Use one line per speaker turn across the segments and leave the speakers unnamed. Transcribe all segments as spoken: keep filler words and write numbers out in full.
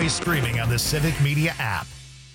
always streaming on the Civic Media app.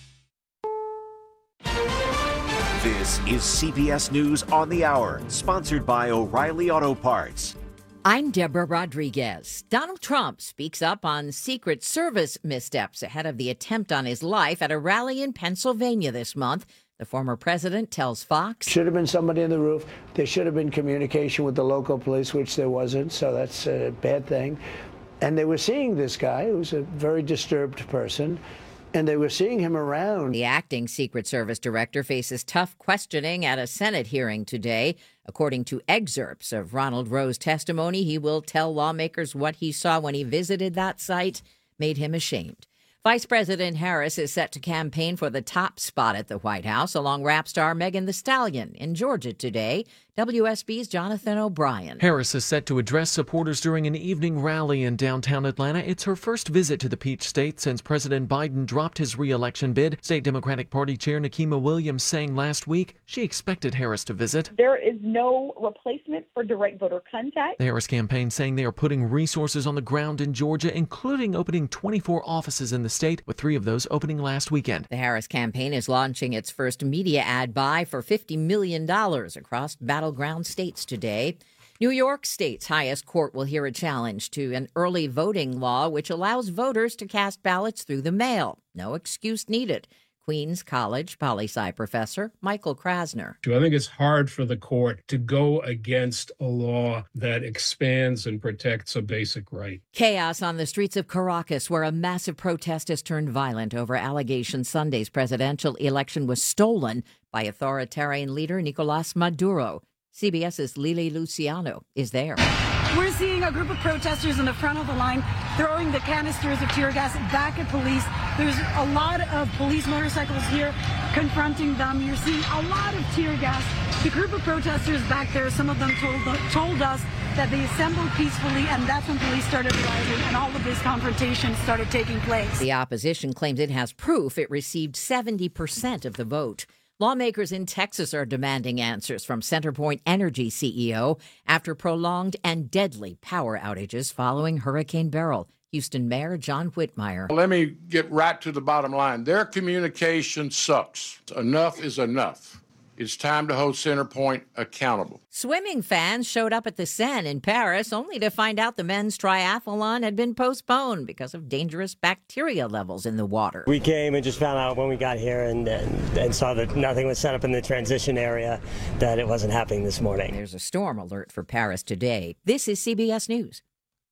This is C B S News on the Hour, sponsored by O'Reilly Auto Parts.
I'm Deborah Rodriguez. Donald Trump speaks up on Secret Service missteps ahead of the attempt on his life at a rally in Pennsylvania this month. The former president tells Fox.
Should have been somebody on the roof. There should have been communication with the local police, which there wasn't, so that's a bad thing. And they were seeing this guy, who's a very disturbed person, and they were seeing him around.
The acting Secret Service director faces tough questioning at a Senate hearing today. According to excerpts of Ronald Roe's testimony, he will tell lawmakers what he saw when he visited that site made him ashamed. Vice President Harris is set to campaign for the top spot at the White House along rap star Megan Thee Stallion in Georgia today. W S B's Jonathan O'Brien.
Harris is set to address supporters during an evening rally in downtown Atlanta. It's her first visit to the Peach State since President Biden dropped his re-election bid. State Democratic Party Chair Nikema Williams saying last week she expected Harris to visit.
There is no replacement for direct voter contact.
The Harris campaign saying they are putting resources on the ground in Georgia, including opening twenty-four offices in the state, with three of those opening last weekend.
The Harris campaign is launching its first media ad buy for fifty million dollars across battleground states today. New York State's highest court will hear a challenge to an early voting law which allows voters to cast ballots through the mail. No excuse needed. Queens College poli-sci professor Michael Krasner.
I think it's hard for the court to go against a law that expands and protects a basic right.
Chaos on the streets of Caracas, where a massive protest has turned violent over allegations Sunday's presidential election was stolen by authoritarian leader Nicolas Maduro. CBS's Lily Luciano is there.
We're seeing a group of protesters in the front of the line throwing the canisters of tear gas back at police. There's a lot of police motorcycles here confronting them. You're seeing a lot of tear gas. The group of protesters back there, some of them told, told us that they assembled peacefully, and that's when police started arriving and all of this confrontation started taking place.
The opposition claims it has proof it received seventy percent of the vote. Lawmakers in Texas are demanding answers from CenterPoint Energy C E O after prolonged and deadly power outages following Hurricane Beryl. Houston Mayor John Whitmire.
Let me get right to the bottom line. Their communication sucks. Enough is enough. It's time to hold CenterPoint accountable.
Swimming fans showed up at the Seine in Paris only to find out the men's triathlon had been postponed because of dangerous bacteria levels in the water.
We came and just found out when we got here and, and, and saw that nothing was set up in the transition area, that it wasn't happening this morning.
There's a storm alert for Paris today. This is C B S News.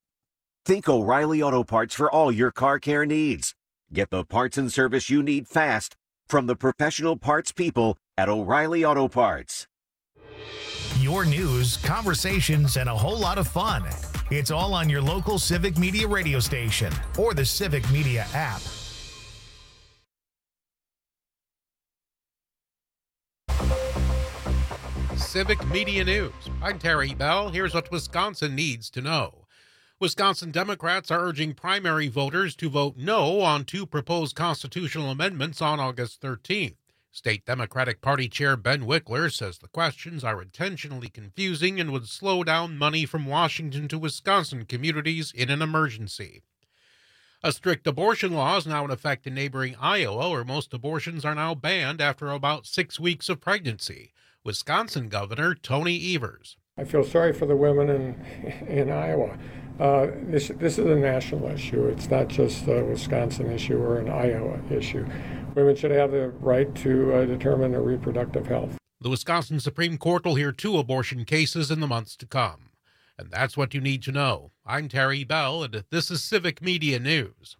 Think O'Reilly Auto Parts for all your car care needs. Get the parts and service you need fast from the professional parts people at O'Reilly Auto Parts.
Your news, conversations, and a whole lot of fun. It's all on your local Civic Media radio station or the Civic Media app.
Civic Media News. I'm Terry Bell. Here's what Wisconsin needs to know. Wisconsin Democrats are urging primary voters to vote no on two proposed constitutional amendments on August thirteenth. State Democratic Party Chair Ben Wickler says the questions are intentionally confusing and would slow down money from Washington to Wisconsin communities in an emergency. A strict abortion law is now in effect in neighboring Iowa, where most abortions are now banned after about six weeks of pregnancy. Wisconsin Governor Tony Evers.
I feel sorry for the women in in Iowa. Uh, this this is a national issue. It's not just a Wisconsin issue or an Iowa issue. Women should have the right to uh, determine their reproductive health.
The Wisconsin Supreme Court will hear two abortion cases in the months to come. And that's what you need to know. I'm Terry Bell, and this is Civic Media News.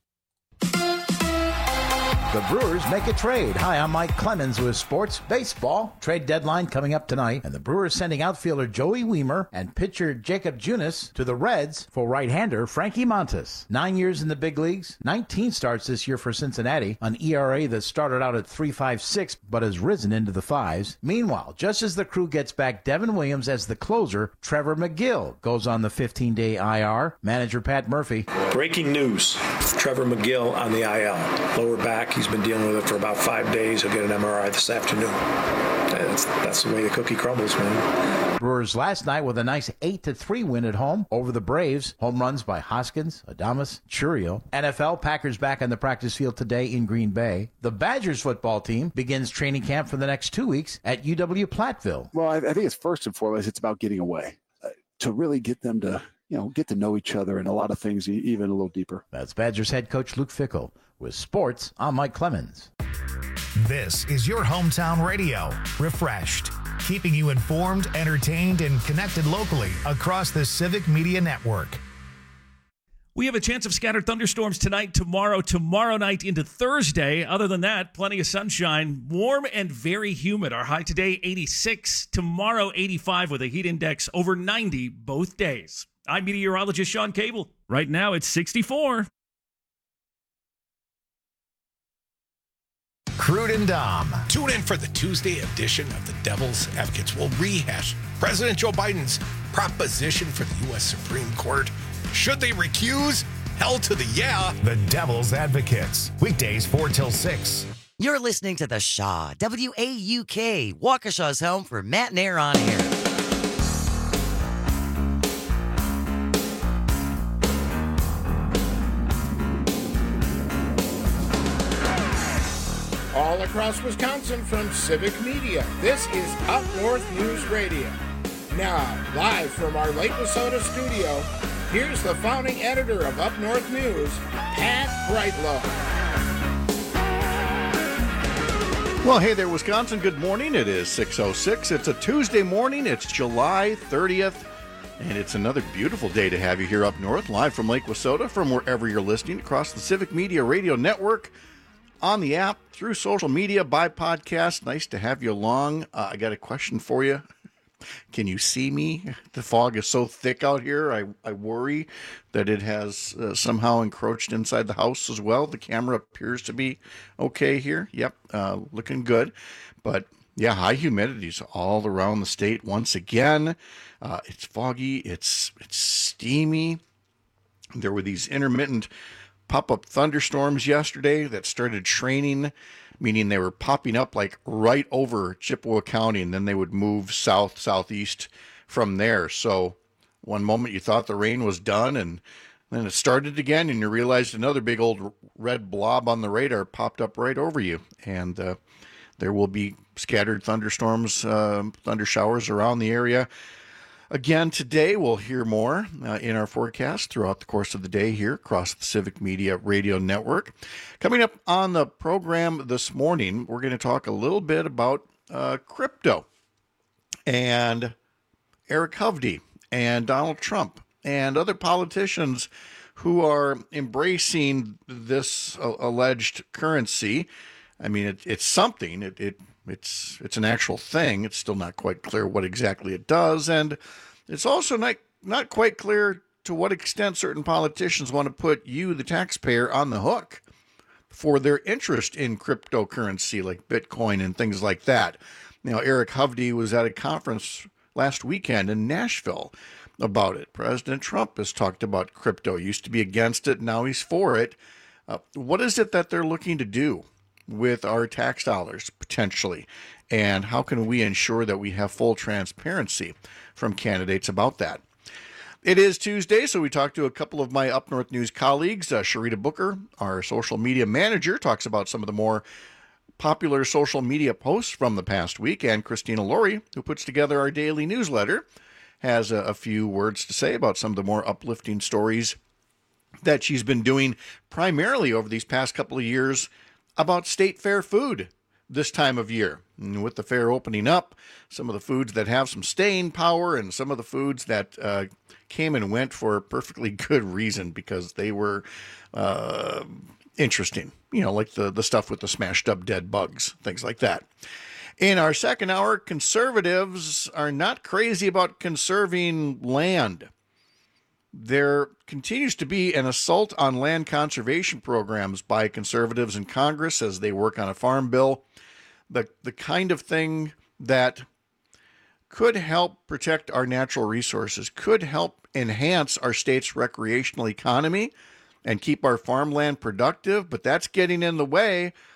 The Brewers make a trade. Hi, I'm Mike Clemens with Sports Baseball. Trade deadline coming up tonight, and the Brewers sending outfielder Joey Weimer and pitcher Jacob Junis to the Reds for right-hander Frankie Montas. Nine years in the big leagues, nineteen starts this year for Cincinnati, an E R A that started out at three point five six but has risen into the fives. Meanwhile, just as the crew gets back Devin Williams as the closer, Trevor McGill goes on the fifteen-day I R. Manager Pat Murphy.
Breaking news, Trevor McGill on the I L. Lower back He's been dealing with it for about five days. He'll get an M R I this afternoon. That's, that's the way the cookie crumbles, man.
Brewers last night with a nice eight to three win at home over the Braves. Home runs by Hoskins, Adames, Churio. N F L Packers back on the practice field today in Green Bay. The Badgers football team begins training camp for the next two weeks at U W Platteville.
Well, I, I think it's first and foremost, it's about getting away uh, to really get them to, you know, get to know each other and a lot of things even a little deeper.
That's Badgers head coach Luke Fickell. With sports, I'm Mike Clemens.
This is your hometown radio, Refreshed, keeping you informed, entertained, and connected locally across the Civic Media Network.
We have a chance of scattered thunderstorms tonight, tomorrow, tomorrow night into Thursday. Other than that, plenty of sunshine, warm and very humid. Our high today, eighty-six. Tomorrow, eighty-five with a heat index over ninety both days. I'm meteorologist Sean Cable. Right now, it's sixty-four.
Crude and Dom.
Tune in for the Tuesday edition of the Devil's Advocates. We'll rehash President Joe Biden's proposition for the U S Supreme Court. Should they recuse? Hell to the yeah.
The Devil's Advocates. Weekdays four till six.
You're listening to The Shaw, W A U K, Waukesha's home for Matt and Air on air.
All across Wisconsin from Civic Media, this is Up North News Radio. Now, live from our Lake Wissota studio, here's the founding editor of Up North News, Pat Brightlow.
Well, hey there, Wisconsin. Good morning. It is six oh six. It's a Tuesday morning. It's July thirtieth, and it's another beautiful day to have you here up north, live from Lake Wissota, from wherever you're listening, across the Civic Media Radio Network, on the app, through social media, by podcast. Nice to have you along. Uh, I got a question for you. Can you see me? The fog is so thick out here. I, I worry that it has uh, somehow encroached inside the house as well. The camera appears to be okay here. Yep, uh, looking good. But yeah, high humidities all around the state once again. Uh, it's foggy. It's it's steamy. There were these intermittent pop-up thunderstorms yesterday that started training, meaning they were popping up like right over Chippewa County, and then they would move south, southeast from there. So one moment you thought the rain was done, and then it started again, and you realized another big old red blob on the radar popped up right over you. And uh, there will be scattered thunderstorms, uh, thunder showers around the area. Again, today we'll hear more uh, in our forecast throughout the course of the day here across the Civic Media Radio Network. Coming up on the program this morning, we're going to talk a little bit about uh, crypto and Eric Hovde and Donald Trump and other politicians who are embracing this uh, alleged currency. I mean, it, it's something. It, it It's it's an actual thing. It's still not quite clear what exactly it does. And it's also not, not quite clear to what extent certain politicians want to put you, the taxpayer, on the hook for their interest in cryptocurrency like Bitcoin and things like that. You know, Eric Hovde was at a conference last weekend in Nashville about it. President Trump has talked about crypto. He used to be against it. Now he's for it. Uh, what is it that they're looking to do with our tax dollars, potentially? And how can we ensure that we have full transparency from candidates about that? It is Tuesday, so we talked to a couple of my Up North News colleagues. Uh, Sharita Booker, our social media manager, talks about some of the more popular social media posts from the past week. And Christina Laurie, who puts together our daily newsletter, has a, a few words to say about some of the more uplifting stories that she's been doing primarily over these past couple of years about state fair food this time of year. And with the fair opening up, some of the foods that have some staying power and some of the foods that uh, came and went for a perfectly good reason because they were uh, interesting. You know, like the, the stuff with the smashed up dead bugs, things like that. In our second hour, conservatives are not crazy about conserving land. There continues to be an assault on land conservation programs by conservatives in Congress as they work on a farm bill, the, the kind of thing that could help protect our natural resources, could help enhance our state's recreational economy and keep our farmland productive, but that's getting in the way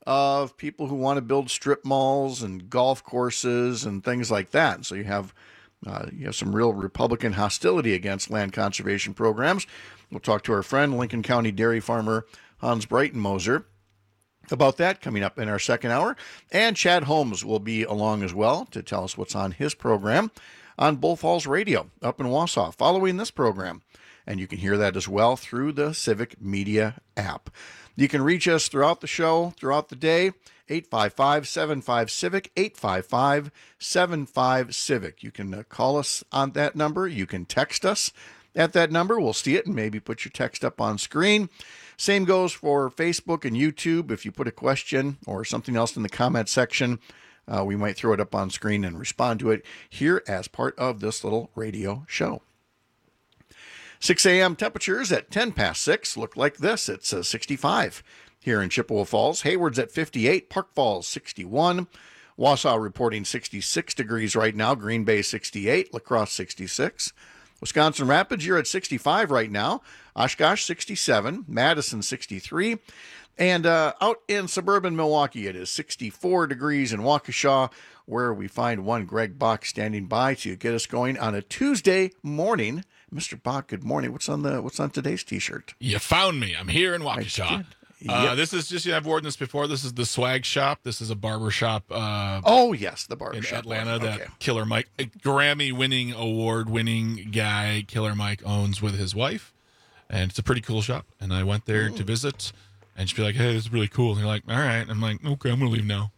of people who want to build strip malls and golf courses and things like that. So you have uh, you have some real Republican hostility against land conservation programs. We'll talk to our friend, Lincoln County dairy farmer Hans Breitenmoser, about that coming up in our second hour. And Chad Holmes will be along as well to tell us what's on his program on Bull Falls Radio up in Wausau following this program. And you can hear that as well through the Civic Media app. You can reach us throughout the show, throughout the day, eight five five, seven five, CIVIC, eight five five, seven five, CIVIC. You can uh, call us on that number. You can text us at that number. We'll see it and maybe put your text up on screen. Same goes for Facebook and YouTube. If you put a question or something else in the comment section, uh, we might throw it up on screen and respond to it here as part of this little radio show. six a.m. temperatures at ten past six look like this. It's uh, sixty-five here in Chippewa Falls. Hayward's at fifty-eight. Park Falls, sixty-one. Wausau reporting sixty-six degrees right now. Green Bay, sixty-eight. La Crosse, sixty-six. Wisconsin Rapids, you're at sixty-five right now. Oshkosh, sixty-seven. Madison, sixty-three. And uh, out in suburban Milwaukee, it is sixty-four degrees in Waukesha, where we find one Greg Bach standing by to get us going on a Tuesday morning. Mister Bach, good morning. What's on the What's on today's T-shirt?
You found me. I'm here in Waukesha. Uh,
Yep.
This is just, I've worn this before. This is the Swag Shop. This is a barber shop. Uh,
oh, yes, the barber
in
shop.
Atlanta
Okay.
that Killer Mike, a Grammy-winning, award-winning guy, Killer Mike owns with his wife. And it's a pretty cool shop. And I went there
Ooh.
to visit and she'd be like, hey, this is really cool. And they're like, all right. I'm like, okay, I'm going to leave now.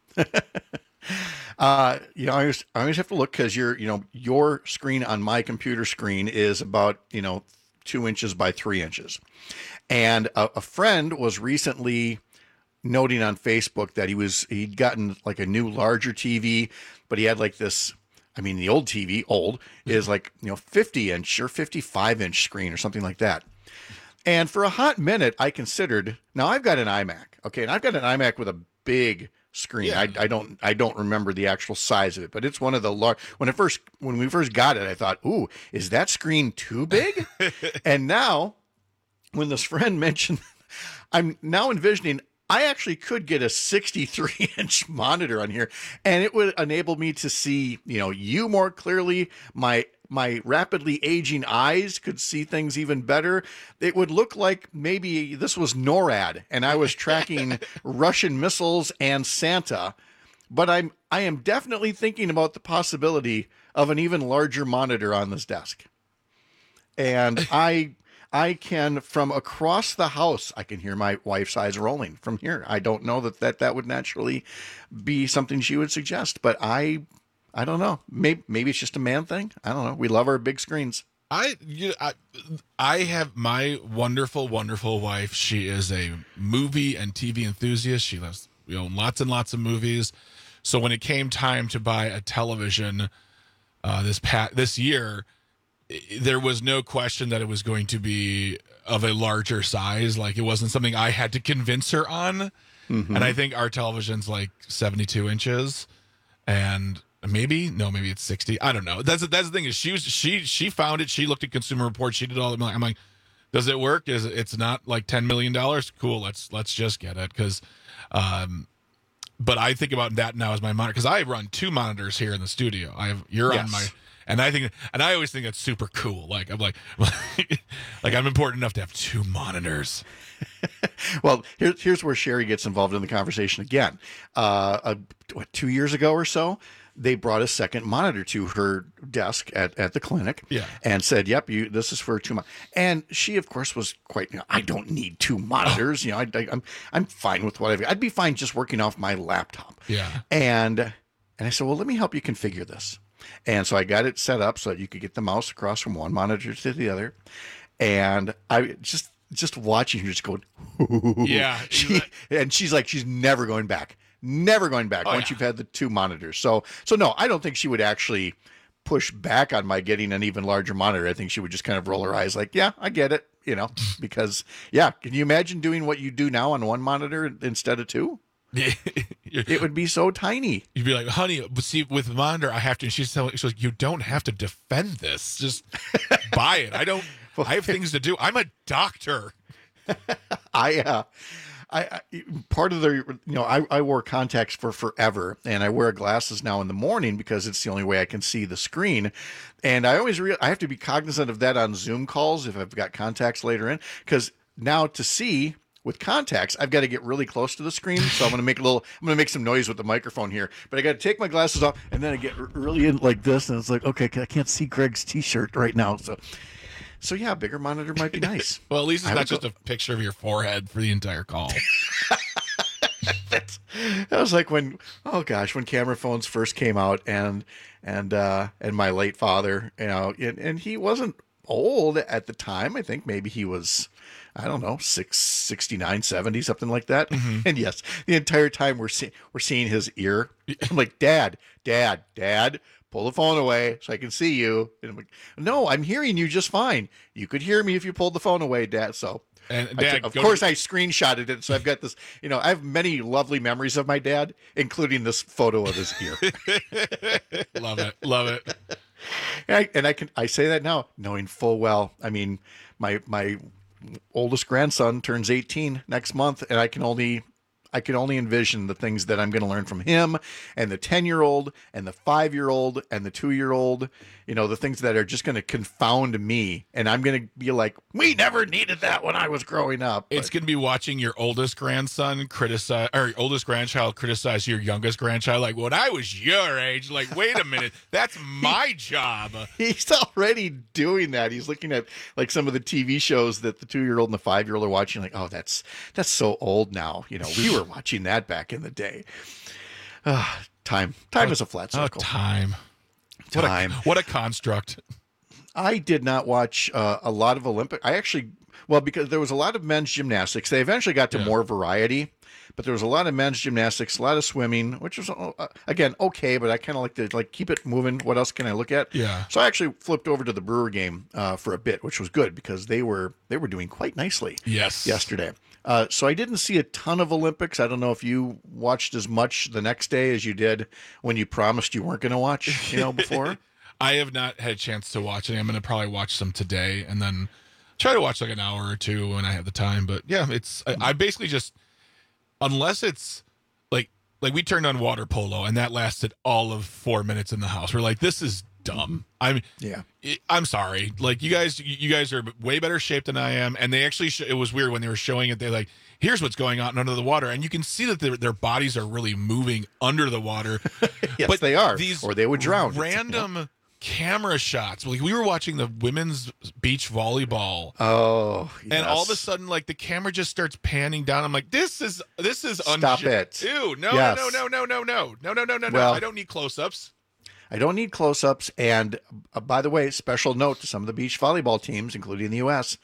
Uh, you know, I always, I always have to look because your, you know, your screen on my computer screen is about, you know, two inches by three inches. And a, a friend was recently noting on Facebook that he was, he'd gotten like a new larger T V, but he had like this, I mean, the old T V, old, is like, you know, fifty inch or fifty-five inch screen or something like that. And for a hot minute, I considered, now I've got an iMac, okay, and I've got an iMac with a big screen.
Yeah.
I, I don't I don't remember the actual size of it, but it's one of the large. When it first when we first got it, I thought, "Ooh, is that screen too big?" And now, when this friend mentioned, I'm now envisioning I actually could get a sixty-three inch monitor on here, and it would enable me to see, you know, you more clearly. My my rapidly aging eyes could see things even better. It would look like maybe this was NORAD and I was tracking Russian missiles and Santa. But I'm I am definitely thinking about the possibility of an even larger monitor on this desk. And I I can, from across the house, I can hear my wife's eyes rolling from here. I don't know that that, that would naturally be something she would suggest, but I I don't know. Maybe maybe it's just a man thing. I don't know. We love our big screens.
I, you, I, I have my wonderful, wonderful wife. She is a movie and T V enthusiast. She loves, we own lots and lots of movies. So when it came time to buy a television uh, this pat this year, i- there was no question that it was going to be of a larger size. Like it wasn't something I had to convince her on.
Mhm.
And I think our television's like seventy-two inches, and maybe no, maybe it's sixty. I don't know. That's that's the thing is she was she she found it. She looked at Consumer Reports. She did all the. I'm like, does it work? Is it, it's not like ten million dollars? Cool. Let's let's just get it because. Um, but I think about that now as my monitor because I run two monitors here in the studio. I have you're
Yes.
on my. And I think, and I always think that's super cool. Like I'm like, like I'm important enough to have two monitors.
Well, here's here's where Sherry gets involved in the conversation again. Uh, uh, what, two years ago or so, they brought a second monitor to her desk at, at the clinic,
Yeah.
and said, "Yep, you this is for two months." And she, of course, was quite. You know, I don't need two monitors. You know, I, I, I'm I'm fine with what I've. I'd be fine just working off my laptop.
Yeah.
And and I said, "Well, let me help you configure this." And so I got it set up so that you could get the mouse across from one monitor to the other. And I just just watching her just going,
Yeah.
She, and she's like, she's never going back, never going back
Oh,
once
yeah.
you've had the two monitors. So so no, I don't think she would actually push back on my getting an even larger monitor. I think she would just kind of roll her eyes like, yeah, I get it, you know, because yeah, can you imagine doing what you do now on one monitor instead of two? It would be so tiny.
You'd be like, honey, but see, with the monitor, I have to. And she's telling, she's like, you don't have to defend this. Just buy it. I don't. I have things to do. I'm a doctor.
I uh, I, I part of the you know I, I wore contacts for forever, and I wear glasses now in the morning because it's the only way I can see the screen. And I always re- I have to be cognizant of that on Zoom calls if I've got contacts later in, because now to see with contacts, I've got to get really close to the screen. So I'm going to make a little, I'm going to make some noise with the microphone here, but I got to take my glasses off, and then I get really in like this, and it's like, okay, I can't see Greg's t-shirt right now, so. So yeah, a bigger monitor might be nice.
Well, at least it's
I
not
would
just
go-
a picture of your forehead for the entire call.
That's, that was like when, oh gosh, when camera phones first came out, and and uh, and my late father, you know, and, and he wasn't old at the time. I think maybe he was, I don't know, six, sixty-nine, seventy, something like that.
Mm-hmm.
And yes, the entire time we're seeing we're seeing his ear. I'm like, Dad, Dad, Dad. Pull the phone away so I can see you. And I'm like, no, I'm hearing you just fine. You could hear me if you pulled the phone away, Dad. So,
and
I
Dad,
took- of
go
course,
to-
I screenshotted it. So I've got this, you know, I have many lovely memories of my dad, including this photo of his ear.
Love it. Love it.
And I, and I can, I say that now, knowing full well, I mean, my, my oldest grandson turns eighteen next month, and I can only, I can only envision the things that I'm going to learn from him, and the ten year old and the five year old and the two year old, you know, the things that are just going to confound me. And I'm going to be like, we never needed that when I was growing up.
It's going to be watching your oldest grandson criticize, or your oldest grandchild criticize your youngest grandchild. Like, when I was your age, like, wait a minute, that's my job.
He's already doing that. He's looking at like some of the T V shows that the two year old and the five year old are watching. Like, oh, that's, that's so old now. You know, we were watching that back in the day. Uh, time, time
Oh,
is a flat
oh,
circle.
time.
Time.
What a, what a construct.
I did not watch uh, a lot of Olympic. I actually, well, because there was a lot of men's gymnastics. They eventually got to
Yeah.
more variety, but there was a lot of men's gymnastics, a lot of swimming, which was uh, again okay. But I kind of like to like keep it moving. What else can I look at?
Yeah.
So I actually flipped over to the Brewer game uh, for a bit, which was good because they were they were doing quite nicely.
Yes.
Yesterday. Uh, so I didn't see a ton of Olympics. I don't know if you watched as much the next day as you did when you promised you weren't going to watch, you know, before.
I have not had a chance to watch any. I'm going to probably watch some today and then try to watch like an hour or two when I have the time. But yeah, it's, I, I basically just, unless it's like, like we turned on water polo and that lasted all of four minutes in the house. We're like, this is dumb. I'm,
Yeah.
I'm sorry. Like you guys, you guys are way better shape than I am. And they actually, sh- it was weird when they were showing it. They're like, here's what's going on under the water. And you can see that their, their bodies are really moving under the water.
Yes,
But
they are,
these
or they would drown.
Random camera shots. Like we were watching the women's beach volleyball.
Oh,
And all of a
yes.
sudden, like the camera just starts panning down. I'm like, this is, this is,
Stop
unju-
it.
Ew, no,
Yes.
no, no, no, no, no, no, no, no, no, no.
Well-
I don't need close-ups.
I don't need close-ups. And uh, by the way, special note to some of the beach volleyball teams, including the U S,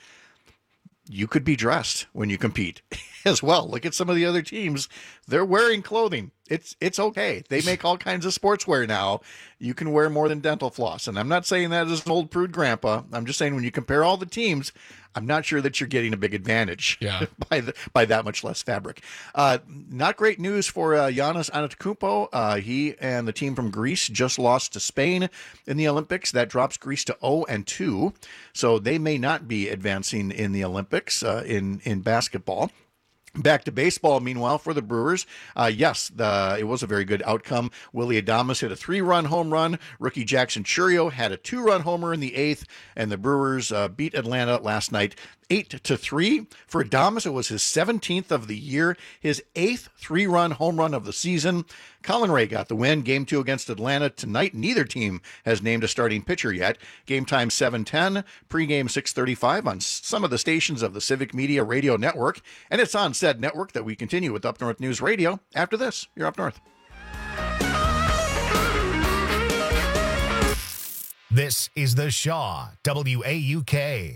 you could be dressed when you compete as well. Look at some of the other teams. They're wearing clothing. It's it's okay. They make all kinds of sportswear now. You can wear more than dental floss. And I'm not saying that as an old prude grandpa. I'm just saying when you compare all the teams, I'm not sure that you're getting a big advantage
Yeah.
by the, by that much less fabric. Uh, not great news for uh, Giannis Antetokounmpo. Uh, he and the team from Greece just lost to Spain in the Olympics. That drops Greece to oh and two, so they may not be advancing in the Olympics uh, in in basketball. Back to baseball, meanwhile, for the Brewers. Uh, yes, the, it was a very good outcome. Willie Adames hit a three-run home run. Rookie Jackson Churio had a two-run homer in the eighth, and the Brewers uh, beat Atlanta last night eight to three. For Adames, it was his seventeenth of the year, his eighth three-run home run of the season. Colin Ray got the win. Game two against Atlanta tonight. Neither team has named a starting pitcher yet. Game time seven ten, pregame six thirty-five on some of the stations of the Civic Media Radio Network. And it's on said network that we continue with Up North News Radio. After this, you're Up North.
This is The Shaw, W A U K.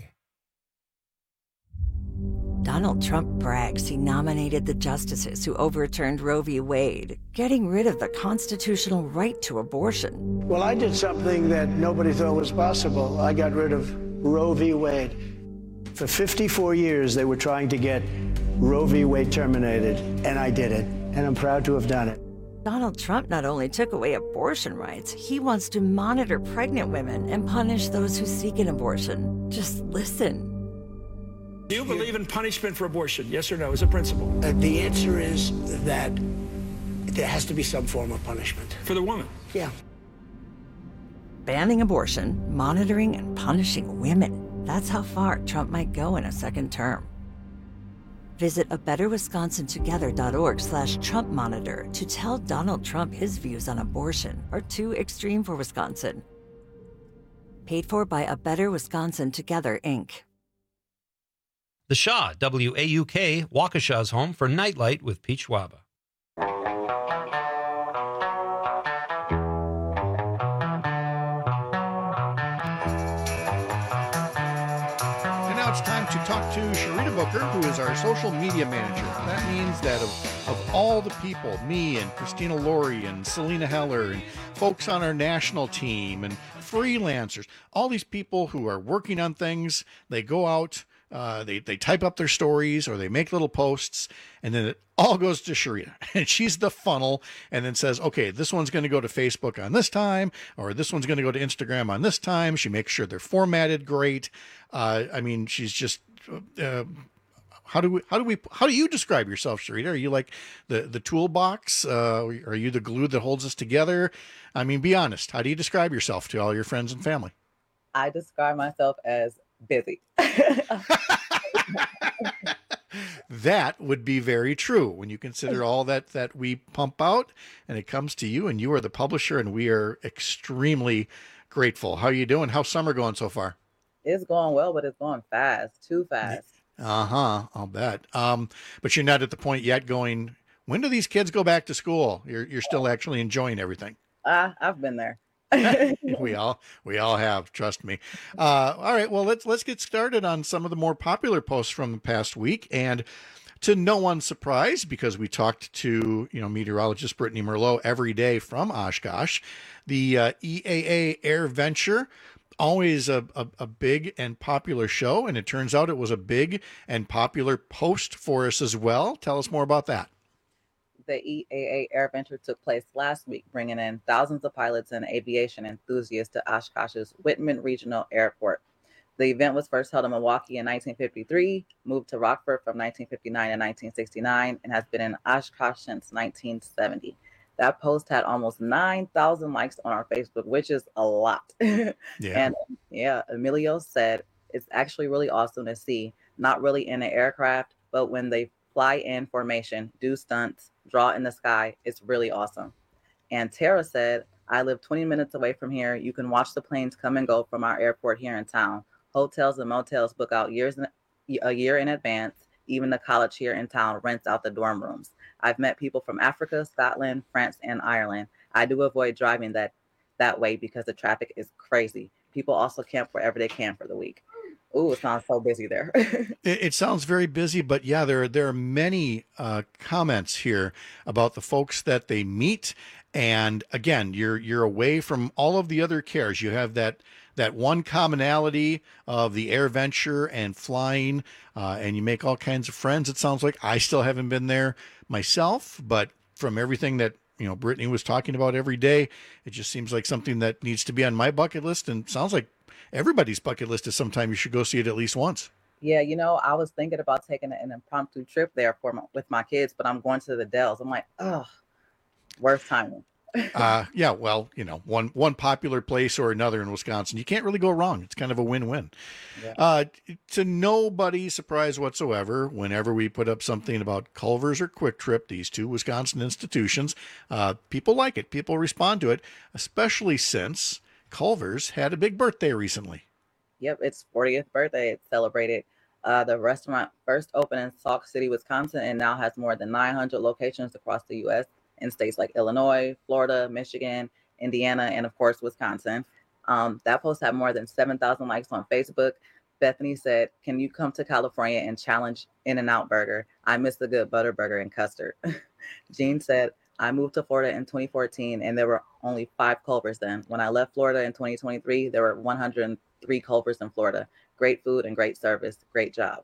Donald Trump brags he nominated the justices who overturned Roe v. Wade, getting rid of the constitutional right to abortion.
Well, I did something that nobody thought was possible. I got rid of Roe v. Wade. For fifty-four years, they were trying to get Roe v. Wade terminated, and I did it, and I'm proud to have done it.
Donald Trump not only took away abortion rights, he wants to monitor pregnant women and punish those who seek an abortion. Just listen.
Do you believe in punishment for abortion? Yes or no, as a principle?
Uh, the answer is that there has to be some form of punishment.
For the woman?
Yeah.
Banning abortion, monitoring and punishing women. That's how far Trump might go in a second term. Visit a better wisconsin together dot org slash Trump monitor to tell Donald Trump his views on abortion are too extreme for Wisconsin. Paid for by A Better Wisconsin Together, Incorporated.
The Shaw, W A U K, Waukesha's home for Nightlight with Peach Waba.
It's time to talk to Sharita Booker, who is our social media manager. That means that of, of all the people, me and Christina Laurie and Selena Heller and folks on our national team and freelancers, all these people who are working on things, they go out, uh, they, they type up their stories or they make little posts, and then it all goes to Sharita. And she's the funnel and then says, okay, this one's going to go to Facebook on this time, or this one's going to go to Instagram on this time. She makes sure they're formatted great. Uh, I mean, she's just, uh, how do we, how do we, how do you describe yourself, Sharita? Are you like the, the toolbox? Uh, are you the glue that holds us together? I mean, be honest. How do you describe yourself to all your friends and family?
I describe myself as busy.
That would be very true when you consider all that, that we pump out and it comes to you and you are the publisher, and we are extremely grateful. How are you doing? How's summer going so far?
It's going well, but it's going fast, too fast.
Uh-huh, I'll bet. Um, but you're not at the point yet going, when do these kids go back to school? You're you're still actually enjoying everything.
Uh, I've been there.
we all we all have, trust me. Uh, all right, well, let's let's get started on some of the more popular posts from the past week. And to no one's surprise, because we talked to, you know, meteorologist Brittany Merlot every day from Oshkosh, the uh, E A A AirVenture, always a, a, a big and popular show. And it turns out it was a big and popular post for us as well. Tell us more about that.
The E A A AirVenture took place last week, bringing in thousands of pilots and aviation enthusiasts to Oshkosh's Whitman Regional Airport. The event was first held in Milwaukee in nineteen fifty-three, moved to Rockford from nineteen fifty-nine and nineteen sixty-nine, and has been in Oshkosh since nineteen seventy. That post had almost nine thousand likes on our Facebook, which is a lot. Yeah. And yeah, Emilio said it's actually really awesome to see, not really in an aircraft, but when they fly in formation, do stunts, draw in the sky, it's really awesome. And Tara said, I live twenty minutes away from here. You can watch the planes come and go from our airport here in town. Hotels and motels book out years in, a year in advance. Even the college here in town rents out the dorm rooms. I've met people from Africa, Scotland, France, and Ireland. I do avoid driving that, that way because the traffic is crazy. People also camp wherever they can for the week. Ooh, it sounds so busy there.
it, it sounds very busy, but yeah, there, there are many uh, comments here about the folks that they meet. And again, you're you're away from all of the other cares. You have that that one commonality of the AirVenture and flying, uh, and you make all kinds of friends. It sounds like I still haven't been there myself, but from everything that, you know, Brittany was talking about every day, it just seems like something that needs to be on my bucket list, and sounds like everybody's bucket list is sometime you should go see it at least once.
Yeah, you know, I was thinking about taking an impromptu trip there for my, with my kids, but I'm going to the Dells. I'm like, oh, worst timing.
uh, yeah, well, you know, one one popular place or another in Wisconsin, you can't really go wrong. It's kind of a win-win. Yeah. Uh, to nobody's surprise whatsoever, whenever we put up something about Culver's or Quick Trip, these two Wisconsin institutions, uh, people like it. People respond to it, especially since Culver's had a big birthday recently.
Yep, it's fortieth birthday. It's celebrated. Uh, the restaurant first opened in Sauk City, Wisconsin, and now has more than nine hundred locations across the U S in states like Illinois, Florida, Michigan, Indiana, and of course, Wisconsin. Um, that post had more than seven thousand likes on Facebook. Bethany said, can you come to California and challenge In-N-Out Burger? I miss the good butter burger and custard. Jean said, I moved to Florida in twenty fourteen and there were only five Culvers then. When I left Florida in twenty twenty-three, there were one hundred three Culvers in Florida. Great food and great service. Great job.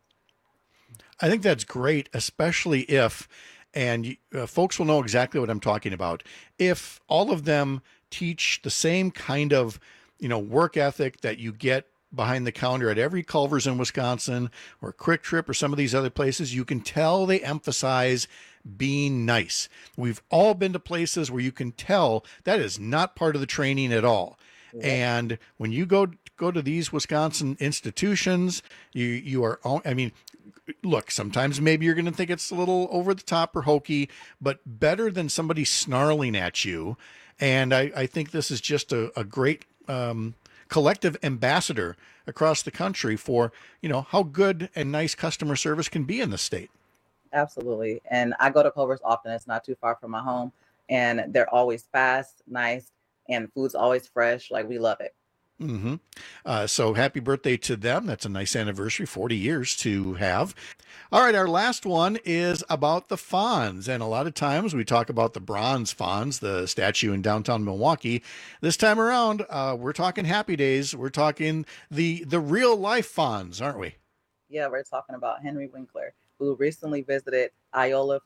I think that's great, especially if, and uh, folks will know exactly what I'm talking about, if all of them teach the same kind of, you know, work ethic that you get behind the counter at every Culver's in Wisconsin or Quick Trip or some of these other places, you can tell they emphasize being nice. We've all been to places where you can tell that is not part of the training at all. Yeah. And when you go go to these Wisconsin institutions, you you are, I mean, look, sometimes maybe you're going to think it's a little over the top or hokey, but better than somebody snarling at you. And I, I think this is just a, a great um, collective ambassador across the country for, you know, how good and nice customer service can be in the state.
Absolutely. And I go to Culver's often. It's not too far from my home. And they're always fast, nice, and food's always fresh. Like, we love it.
Mm-hmm. Uh, so happy birthday to them. That's a nice anniversary, forty years to have. All right, our last one is about the Fonz. And a lot of times we talk about the bronze Fonz, the statue in downtown Milwaukee. This time around, uh, we're talking Happy Days. We're talking the, the real life Fonz, aren't we?
Yeah, we're talking about Henry Winkler, who recently visited Iola,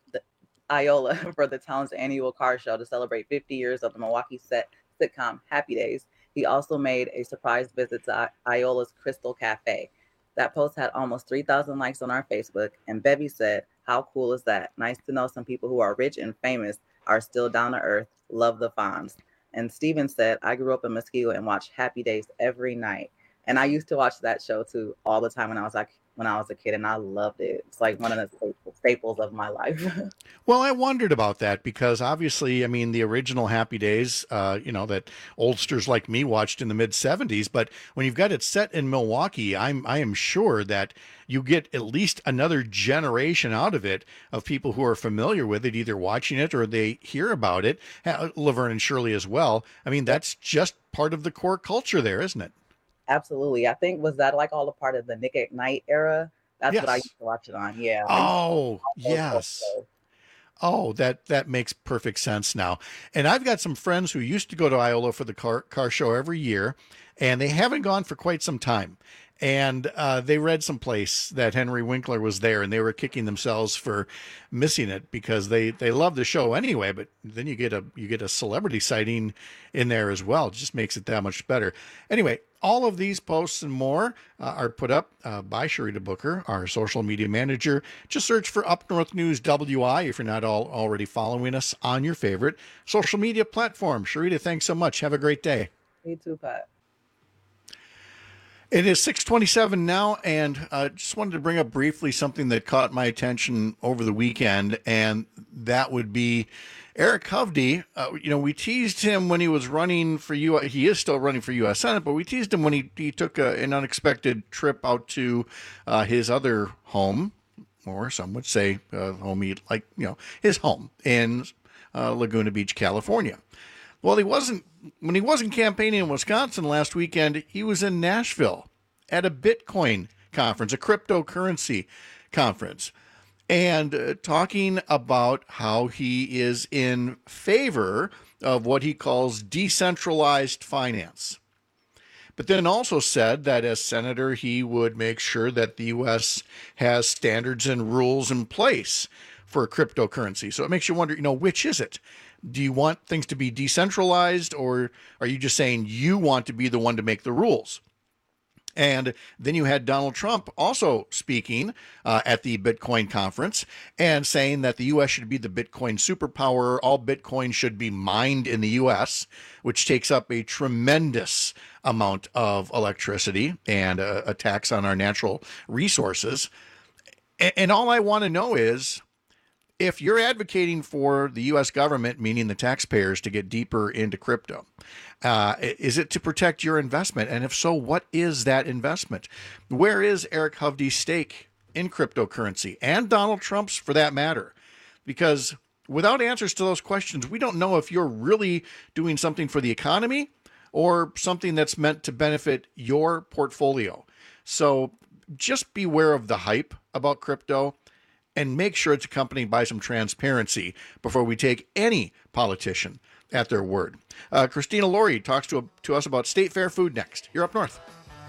Iola for the town's annual car show to celebrate fifty years of the Milwaukee set sitcom Happy Days. He also made a surprise visit to Iola's Crystal Cafe. That post had almost three thousand likes on our Facebook, and Bevy said, "How cool is that? Nice to know some people who are rich and famous are still down to earth. Love the Fonz." And Steven said, "I grew up in Muskego and watched Happy Days every night. And I used to watch that show too all the time when I was like when I was a kid, and I loved it. It's like one of the staples of my life."
Well, I wondered about that because obviously, I mean, the original Happy Days, uh, you know, that oldsters like me watched in the mid seventies. But when you've got it set in Milwaukee, I'm I am sure that you get at least another generation out of it of people who are familiar with it, either watching it or they hear about it. Laverne and Shirley as well. I mean, that's just part of the core culture there, isn't it?
Absolutely. I think, was that like all a part of the Nick at Night era? That's yes. what I used to watch it on. Yeah.
Oh, yes. Oh, that, that makes perfect sense now. And I've got some friends who used to go to Iola for the car, car show every year, and they haven't gone for quite some time. And uh, they read someplace that Henry Winkler was there, and they were kicking themselves for missing it because they, they love the show anyway. But then you get a you get a celebrity sighting in there as well. It just makes it that much better. Anyway, all of these posts and more uh, are put up uh, by Sharita Booker, our social media manager. Just search for Up North News W I if you're not all already following us on your favorite social media platform. Sharita, thanks so much. Have a great day.
You too, Pat.
It is six twenty-seven now, and I uh, just wanted to bring up briefly something that caught my attention over the weekend, and that would be Eric Hovde. Uh, you know, we teased him when he was running for U S, he is still running for U S Senate, but we teased him when he, he took a, an unexpected trip out to uh, his other home, or some would say uh, home, like, you know, his home in uh, Laguna Beach, California. Well, he wasn't, when he wasn't campaigning in Wisconsin last weekend, he was in Nashville at a Bitcoin conference, a cryptocurrency conference, and uh, talking about how he is in favor of what he calls decentralized finance. But then also said that as senator, he would make sure that the U S has standards and rules in place for cryptocurrency. So it makes you wonder, you know, which is it? Do you want things to be decentralized, or are you just saying you want to be the one to make the rules? And then you had Donald Trump also speaking uh, at the Bitcoin conference and saying that the U S should be the Bitcoin superpower. All Bitcoin should be mined in the U S, which takes up a tremendous amount of electricity and a, a tax on our natural resources. And, and all I want to know is, if you're advocating for the U S government, meaning the taxpayers, to get deeper into crypto, uh, is it to protect your investment? And if so, what is that investment? Where is Eric Hovde's stake in cryptocurrency, and Donald Trump's for that matter? Because without answers to those questions, we don't know if you're really doing something for the economy or something that's meant to benefit your portfolio. So just beware of the hype about crypto, and make sure it's accompanied by some transparency before we take any politician at their word. Uh, Christina Laurie talks to, to us about State Fair food next. You're Up North.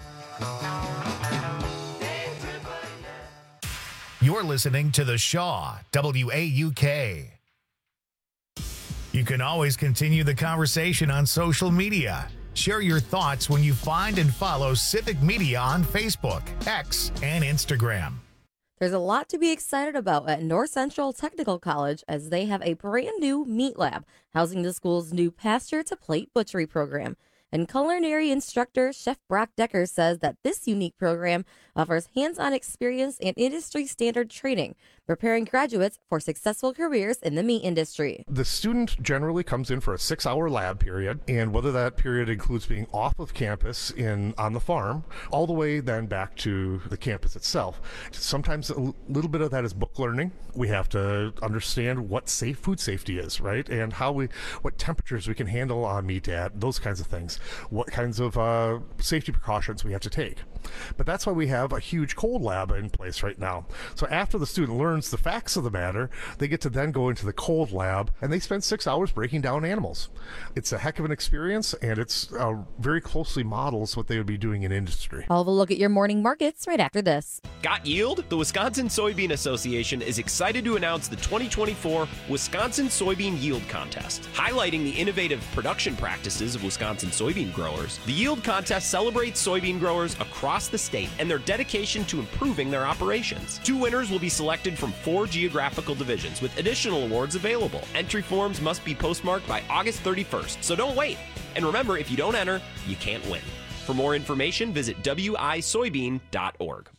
You're listening to The Shaw, W A U K. You can always continue the conversation on social media. Share your thoughts when you find and follow Civic Media on Facebook, X, and Instagram.
There's a lot to be excited about at North Central Technical College as they have a brand new meat lab housing the school's new pasture to plate butchery program. And culinary instructor Chef Brock Decker says that this unique program offers hands-on experience and industry-standard training, preparing graduates for successful careers in the meat industry.
The student generally comes in for a six-hour lab period, and whether that period includes being off of campus in on the farm, all the way then back to the campus itself. Sometimes a little bit of that is book learning. We have to understand what safe food safety is, right, and how we, what temperatures we can handle on meat at, those kinds of things. What kinds of uh, safety precautions we have to take. But that's why we have a huge cold lab in place right now. So after the student learns the facts of the matter, they get to then go into the cold lab, and they spend six hours breaking down animals. It's a heck of an experience, and it's uh, very closely models what they would be doing in industry.
I'll have a look at your morning markets right after this.
Got yield? The Wisconsin Soybean Association is excited to announce the twenty twenty-four Wisconsin Soybean Yield Contest. Highlighting the innovative production practices of Wisconsin soybean growers, the Yield Contest celebrates soybean growers across the state and their dedication to improving their operations. Two winners will be selected from four geographical divisions, with additional awards available. Entry forms must be postmarked by August thirty-first, so don't wait. And remember, if you don't enter, you can't win. For more information, visit w i soybean dot org.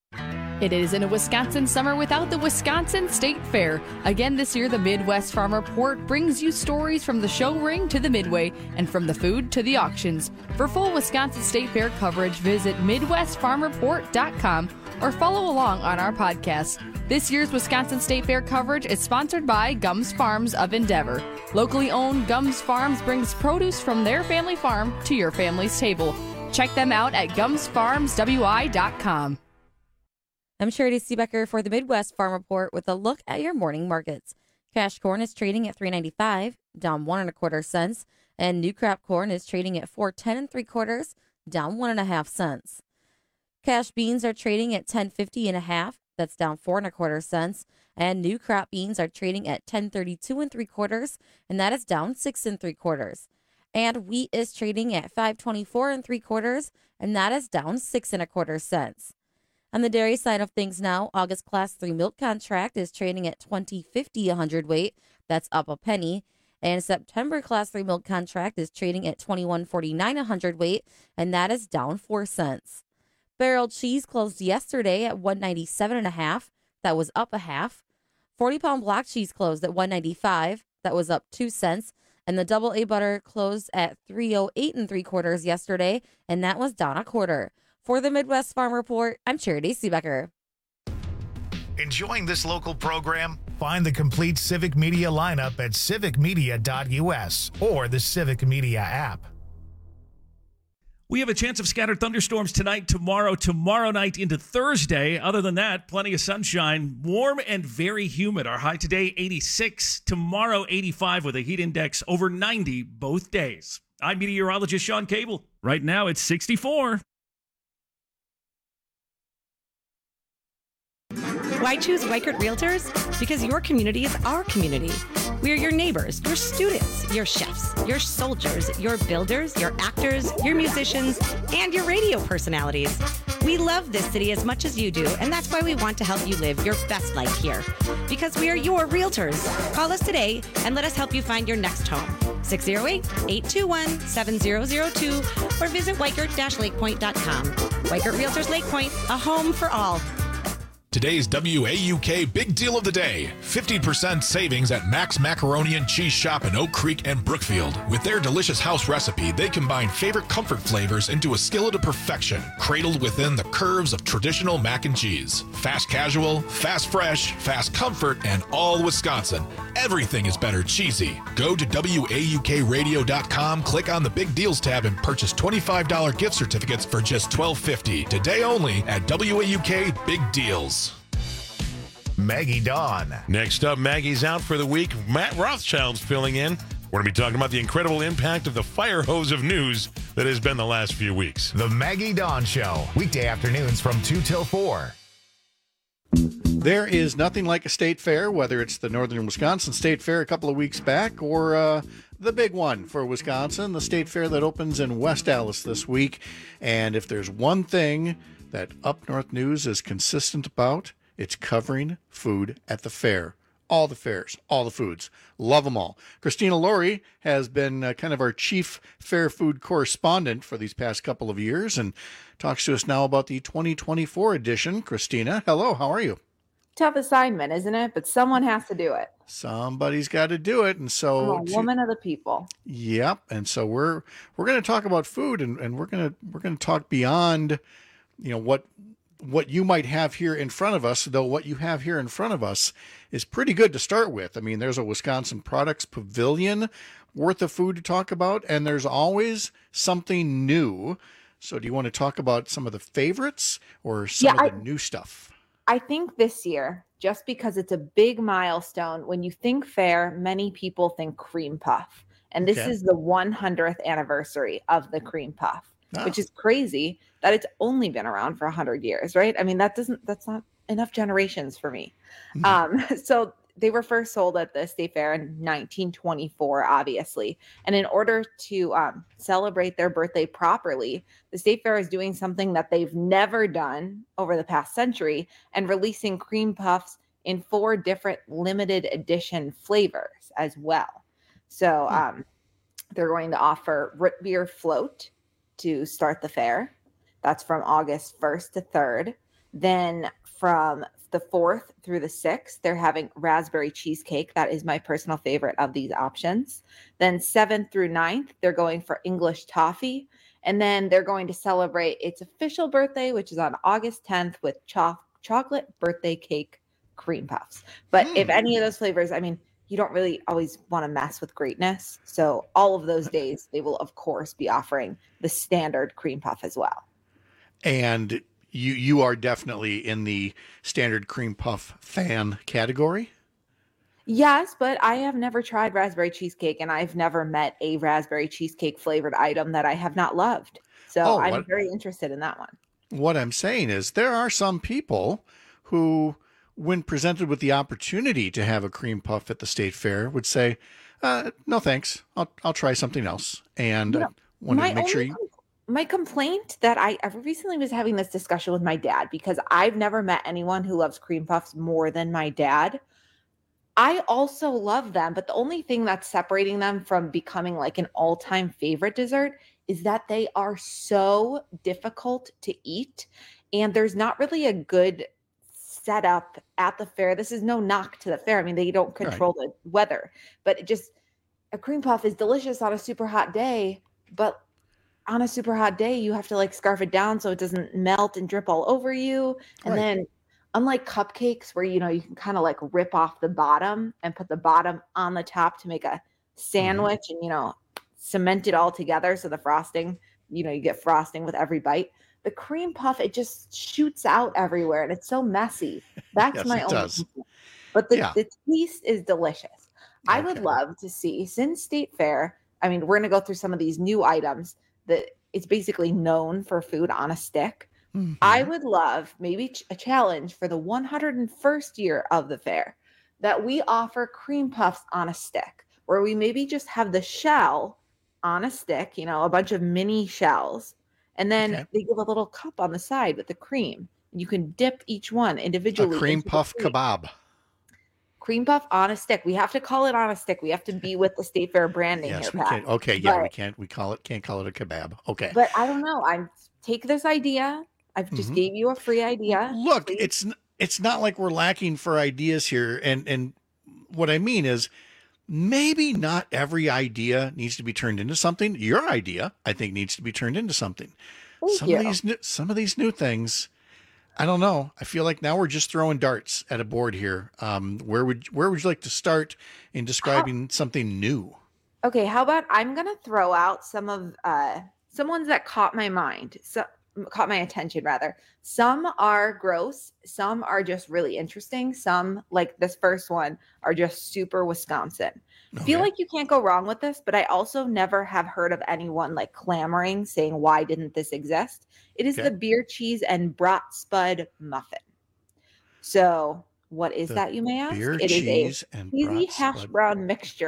It isn't a Wisconsin summer without the Wisconsin State Fair. Again this year, the Midwest Farm Report brings you stories from the show ring to the midway and from the food to the auctions. For full Wisconsin State Fair coverage, visit midwest farm report dot com or follow along on our podcast. This year's Wisconsin State Fair coverage is sponsored by Gums Farms of Endeavor. Locally owned Gums Farms brings produce from their family farm to your family's table. Check them out at gums farms w i dot com.
I'm Charity Seebecker for the Midwest Farm Report with a look at your morning markets. Cash corn is trading at three ninety-five, down one and a quarter cents, and new crop corn is trading at four ten and three quarters, down one and a half cents. Cash beans are trading at ten fifty and a half, that's down four and a quarter cents, and new crop beans are trading at ten thirty-two and three quarters, and that is down six and three quarters. And wheat is trading at five twenty-four and three quarters, and that is down six and a quarter cents. On the dairy side of things now, August Class three milk contract is trading at twenty fifty a hundredweight. That's up a penny. And September Class three milk contract is trading at twenty-one forty-nine a hundredweight, and that is down four cents. Barrel cheese closed yesterday at one ninety-seven and a half. That was up a half. forty pound block cheese closed at one ninety-five. That was up two cents. And the double A butter closed at three oh eight and three quarters yesterday, and that was down a quarter. For the Midwest Farm Report, I'm Charity Seebecker.
Enjoying this local program? Find the complete Civic Media lineup at civic media dot u s or the Civic Media app.
We have a chance of scattered thunderstorms tonight, tomorrow, tomorrow night into Thursday. Other than that, plenty of sunshine, warm and very humid. Our high today, eighty-six. Tomorrow, eighty-five with a heat index over ninety both days. I'm meteorologist Sean Cable. Right now, it's sixty-four.
Why choose Weichert Realtors? Because your community is our community. We are your neighbors, your students, your chefs, your soldiers, your builders, your actors, your musicians, and your radio personalities. We love this city as much as you do, and that's why we want to help you live your best life here. Because we are your realtors. Call us today and let us help you find your next home. six oh eight, eight two one, seven oh oh two or visit weichert dash lake point dot com. Weichert Realtors Lake Point, a home for all.
Today's W A U K Big Deal of the Day. fifty percent savings at Max Macaroni and Cheese Shop in Oak Creek and Brookfield. With their delicious house recipe, they combine favorite comfort flavors into a skillet of perfection, cradled within the curves of traditional mac and cheese. Fast casual, fast fresh, fast comfort, and all Wisconsin. Everything is better cheesy. Go to W A U K radio dot com, click on the Big Deals tab, and purchase twenty-five dollars gift certificates for just twelve fifty. Today only at W A U K Big Deals.
Maggie Dawn.
Next up, Maggie's out for the week. Matt Rothschild's filling in. We're going to be talking about the incredible impact of the fire hose of news that has been the last few weeks.
The Maggie Dawn Show, weekday afternoons from two till four.
There is nothing like a state fair, whether it's the Northern Wisconsin State Fair a couple of weeks back or uh, the big one for Wisconsin, the state fair that opens in West Allis this week. And if there's one thing that Up North News is consistent about, it's covering food at the fair. All the fairs, all the foods. Love them all. Christina Laurie has been uh, kind of our chief fair food correspondent for these past couple of years and talks to us now about the twenty twenty-four edition. Christina, hello, how are you?
Tough assignment, isn't it? But someone has to do it.
Somebody's got to do it. And so
I'm a woman of the people.
Yep. And so we're we're going to talk about food, and, and we're going to we're going to talk beyond, you know, what what you might have here in front of us, though what you have here in front of us is pretty good to start with. I mean, there's a Wisconsin Products Pavilion worth of food to talk about, and there's always something new. So do you want to talk about some of the favorites or some
Yeah,
of the
I-
new stuff?
I think this year, just because it's a big milestone, when you think fair, many people think cream puff. And this
Okay.
is the one hundredth anniversary of the cream puff,
Oh.
which is crazy that it's only been around for one hundred years, right? I mean, that doesn't, that's not enough generations for me. Um, so they were first sold at the State Fair in nineteen twenty-four, obviously. And in order to um, celebrate their birthday properly, the State Fair is doing something that they've never done over the past century and releasing cream puffs in four different limited edition flavors as well. So um, they're going to offer root beer float to start the fair. That's from August first to third. Then from the fourth through the sixth, they're having raspberry cheesecake. That is my personal favorite of these options. Then seventh through ninth, they're going for English toffee. And then they're going to celebrate its official birthday, which is on August tenth, with cho- chocolate birthday cake cream puffs. But if any of those flavors, I mean, you don't really always want to mess with greatness. So all of those days, they will, of course, be offering the standard cream puff as well.
And you you are definitely in the standard cream puff fan category.
Yes, but I have never tried raspberry cheesecake, and I've never met a raspberry cheesecake flavored item that I have not loved. So
Oh,
I'm
what-
very interested in that one.
What I'm saying is there are some people who, when presented with the opportunity to have a cream puff at the state fair, would say, uh, no, thanks. I'll, I'll try something else. And
You know,
I wanted
my
to make sure
only
you,
com- my complaint that I, I recently was having this discussion with my dad because I've never met anyone who loves cream puffs more than my dad. I also love them, but the only thing that's separating them from becoming like an all-time favorite dessert is that they are so difficult to eat, and there's not really a good setup at the fair. This is no knock to the fair. I mean, they don't control the weather, but it just a cream puff is delicious on a super hot day, but on a super hot day, you have to like scarf it down so it doesn't melt and drip all over you. And
Right.
then unlike cupcakes where, you know, you can kind of like rip off the bottom and put the bottom on the top to make a sandwich and, you know, cement it all together. So the frosting, you know, you get frosting with every bite. The cream puff, it just shoots out everywhere and it's so messy. That's
Yes,
my
it
only
does.
complaint. But the,
Yeah.
the taste is delicious. I would love to see, since State Fair, I mean, we're going to go through some of these new items that it's basically known for food on a stick. I would love maybe ch- a challenge for the one hundred first year of the fair that we offer cream puffs on a stick, where we maybe just have the shell on a stick, you know, a bunch of mini shells, and then
Okay.
they give a little cup on the side with the cream. You can dip each one
a
individually.
cream
into the
puff
cream.
kebab.
Cream puff on a stick. We have to call it on a stick. We have to be with the State Fair branding
Yes,
here,
we
Pat.
can't. Okay, yeah, we
But-
can't. We call it can't call it a kebab. Okay.
But I don't know. I take this idea. I've just
Mhm.
gave you a free idea.
Look, it's n- it's not like we're lacking for ideas here, and and what I mean is maybe not every idea needs to be turned into something. Your idea, I think, needs to be turned into something.
Thank
some
you.
of these new, some of these new things, I don't know. I feel like now we're just throwing darts at a board here. Um, where would where would you like to start in describing something new?
Okay, how about I'm gonna throw out some of uh some ones that caught my mind. So caught my attention rather. Some are gross, some are just really interesting. Some, like this first one, are just super Wisconsin. I feel like you can't go wrong with this, but I also never have heard of anyone like clamoring saying, why didn't this exist? It is
Okay.
the beer cheese and brat spud muffin. So what is
The
that, you may ask?
beer
It is
cheese
a
and
cheesy
brat
hash
spud.
brown mixture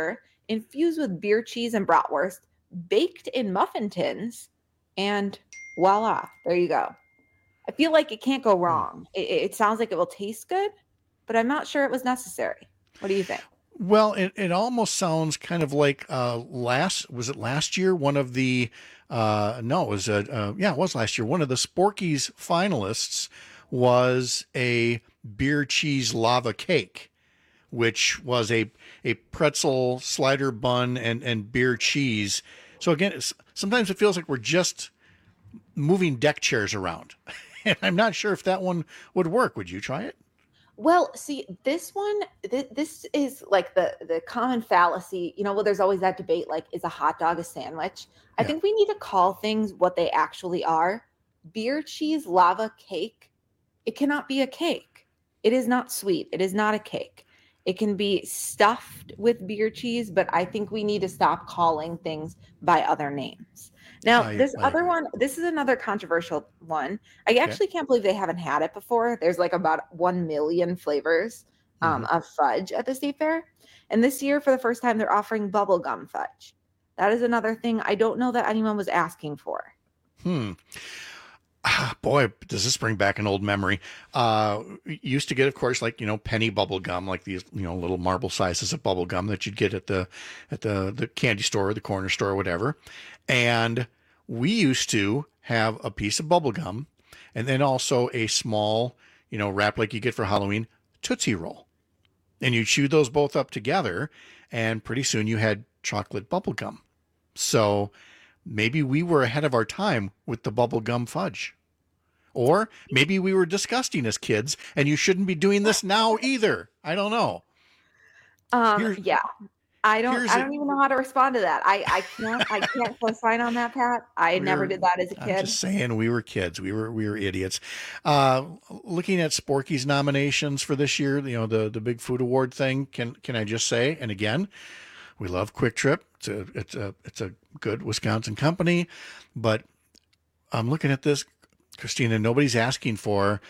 infused with beer cheese and bratwurst, baked in muffin tins, and voila, there you go. I feel like it can't go wrong. It, it sounds like it will taste good, but I'm not sure it was necessary. What do you think?
Well, it, it almost sounds kind of like uh, last, was it last year? One of the, uh, no, it was, uh, uh, yeah, it was last year. One of the Sporky's finalists was a beer cheese lava cake, which was a, a pretzel slider bun and, and beer cheese. So again, it's, sometimes it feels like we're just moving deck chairs around. And I'm not sure if that one would work. Would you try it?
Well, see, this one, th- this is like the the common fallacy. You know, well, there's always that debate, like, is a hot dog a sandwich? I
Yeah.
think we need to call things what they actually are. Beer cheese lava cake, it cannot be a cake. It is not sweet. It is not a cake. It can be stuffed with beer cheese, but I think we need to stop calling things by other names. Now,
I-
this
I
other one, this is another controversial one. I actually can't believe they haven't had it before. There's like about one million flavors um, of fudge at the state fair. And this year, for the first time, they're offering bubblegum fudge. That is another thing I don't know that anyone was asking for.
Hmm. Ah, boy, does this bring back an old memory. Uh, we used to get, of course, like, you know, penny bubble gum, like these, you know, little marble sizes of bubble gum that you'd get at the, at the, the candy store, or the corner store, or whatever. And we used to have a piece of bubble gum and then also a small, you know, wrap like you get for Halloween, Tootsie Roll. And you chew those both up together, and pretty soon you had chocolate bubble gum. So maybe we were ahead of our time with the bubble gum fudge. Or maybe we were disgusting as kids, and you shouldn't be doing this now either. I don't know.
Um,
Here's-
yeah, I don't.
here's
I
a-
don't even know how to respond to that. I, I can't. I can't co-sign on that, Pat. I never
We're-
did that as a
I'm
kid.
just saying we were kids. We were we were idiots. Uh, looking at Sporky's nominations for this year, you know, the the big food award thing. Can can I just say? And again, we love Quick Trip. It's a it's a it's a good Wisconsin company, but I'm looking at this, Christina. Nobody's asking for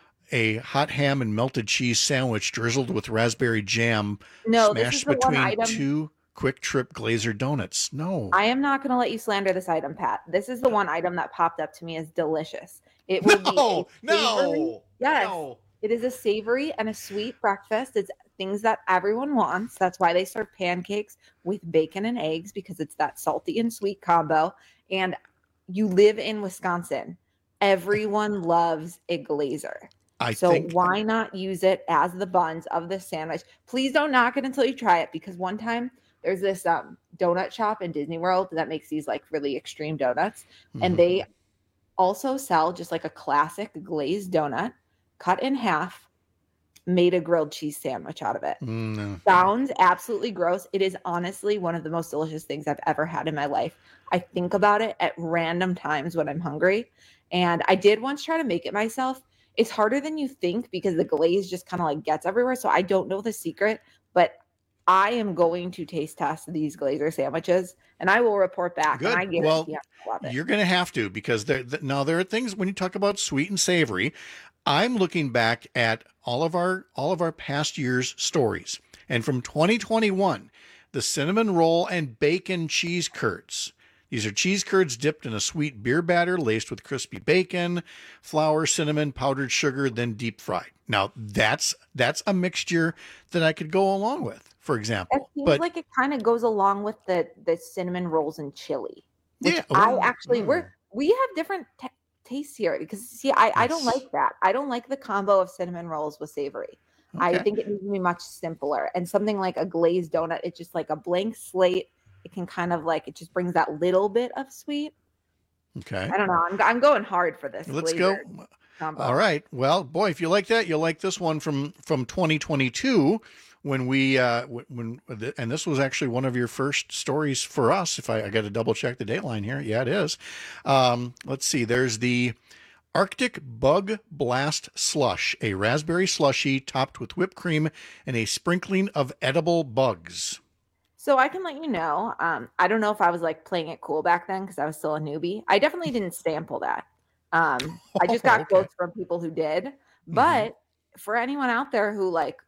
a hot ham and melted cheese sandwich drizzled with raspberry jam,
No, this
smashed
is the one
between
item-
two Quick Trip Glazer donuts. No.
I am not going to let you slander this item, Pat. This is the one item that popped up to me as delicious. It will be
No,
a savory-
no,
Yes,
no.
it is a savory and a sweet breakfast. It's things that everyone wants. That's why they serve pancakes with bacon and eggs, because it's that salty and sweet combo. And you live in Wisconsin. Everyone loves a glazer.
I
so
think-
why not use it as the buns of the sandwich? Please don't knock it until you try it, because one time there's this um, donut shop in Disney World that makes these like really extreme donuts,
Mhm.
and they also sell just like a classic glazed donut cut in half, made a grilled cheese sandwich out of it.
Mm, no.
Sounds absolutely gross. It is honestly one of the most delicious things I've ever had in my life. I think about it at random times when I'm hungry, and I did once try to make it myself. It's harder than you think because the glaze just kind of like gets everywhere. So I don't know the secret, but I am going to taste test these glazer sandwiches, and I will report back.
Good.
And I guarantee
Well,
I'm gonna love it.
You're going to have to, because there th- now there are things when you talk about sweet and savory. I'm looking back at all of our all of our past years' stories, and from twenty twenty-one, the cinnamon roll and bacon cheese curds. These are cheese curds dipped in a sweet beer batter laced with crispy bacon, flour, cinnamon, powdered sugar, then deep fried. Now that's that's a mixture that I could go along with, for
It
example.
seems
But
like it kind of goes along with the the cinnamon rolls and chili. Which
Yeah,
I
well,
actually
mm.
we're we have different t- tastes here, because see, I I don't
Yes.
like that. I don't like the combo of cinnamon rolls with savory. I
Okay.
think it needs to be much simpler, and something like a glazed donut. It's just like a blank slate. It can kind of like it just brings that little bit of sweet.
okay.
I don't know. I'm I'm going hard for this.
Let's go.
glazed combo.
All right. Well, boy, if you like that, you'll like this one from from twenty twenty-two, when we uh when and this was actually one of your first stories for us. If I, I got to double check the dateline here, yeah, it is. Um, let's see. There's the Arctic Bug Blast Slush, a raspberry slushy topped with whipped cream and a sprinkling of edible bugs.
So I can let you know. Um, I don't know if I was like playing it cool back then because I was still a newbie. I definitely didn't sample that. Um, I just got
Okay.
quotes from people who did. But for anyone out there who like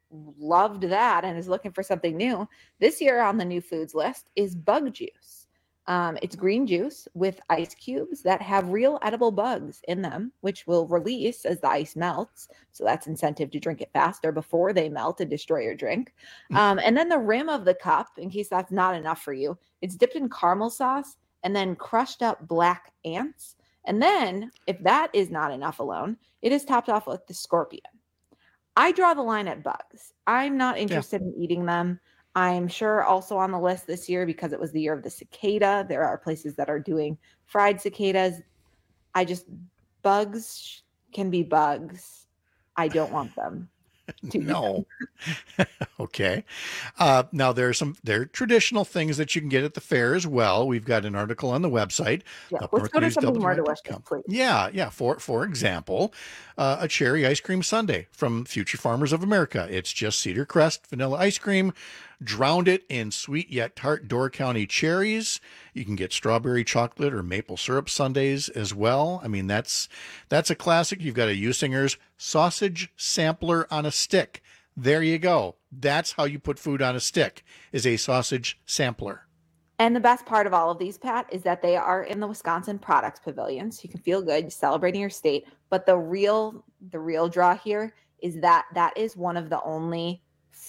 loved that and is looking for something new, this year on the new foods list is bug juice. Um, it's green juice with ice cubes that have real edible bugs in them, which will release as the ice melts. So that's incentive to drink it faster before they melt and destroy your drink. Um, and then the rim of the cup, in case that's not enough for you, it's dipped in caramel sauce and then crushed up black ants. And then, if that is not enough alone, it is topped off with the scorpion. I draw the line at bugs. I'm not interested yeah. in eating them. I'm sure also on the list this year, because it was the year of the cicada, there are places that are doing fried cicadas. I just, bugs can be bugs. I don't want them.
No. Okay. Uh, now there are some there are traditional things that you can get at the fair as well. We've got an article on the website.
Yeah, let's go to something more delicious, please.
Yeah, yeah. For for example, uh, a cherry ice cream sundae from Future Farmers of America. It's just Cedar Crest vanilla ice cream, drowned it in sweet yet tart Door County cherries. You can get strawberry chocolate or maple syrup sundaes as well. I mean, that's that's a classic. You've got a Usinger's sausage sampler on a stick. There you go. That's how you put food on a stick, is a sausage sampler.
And the best part of all of these, Pat, is that they are in the Wisconsin Products Pavilion. So you can feel good celebrating your state. But the real, the real draw here is that that is one of the only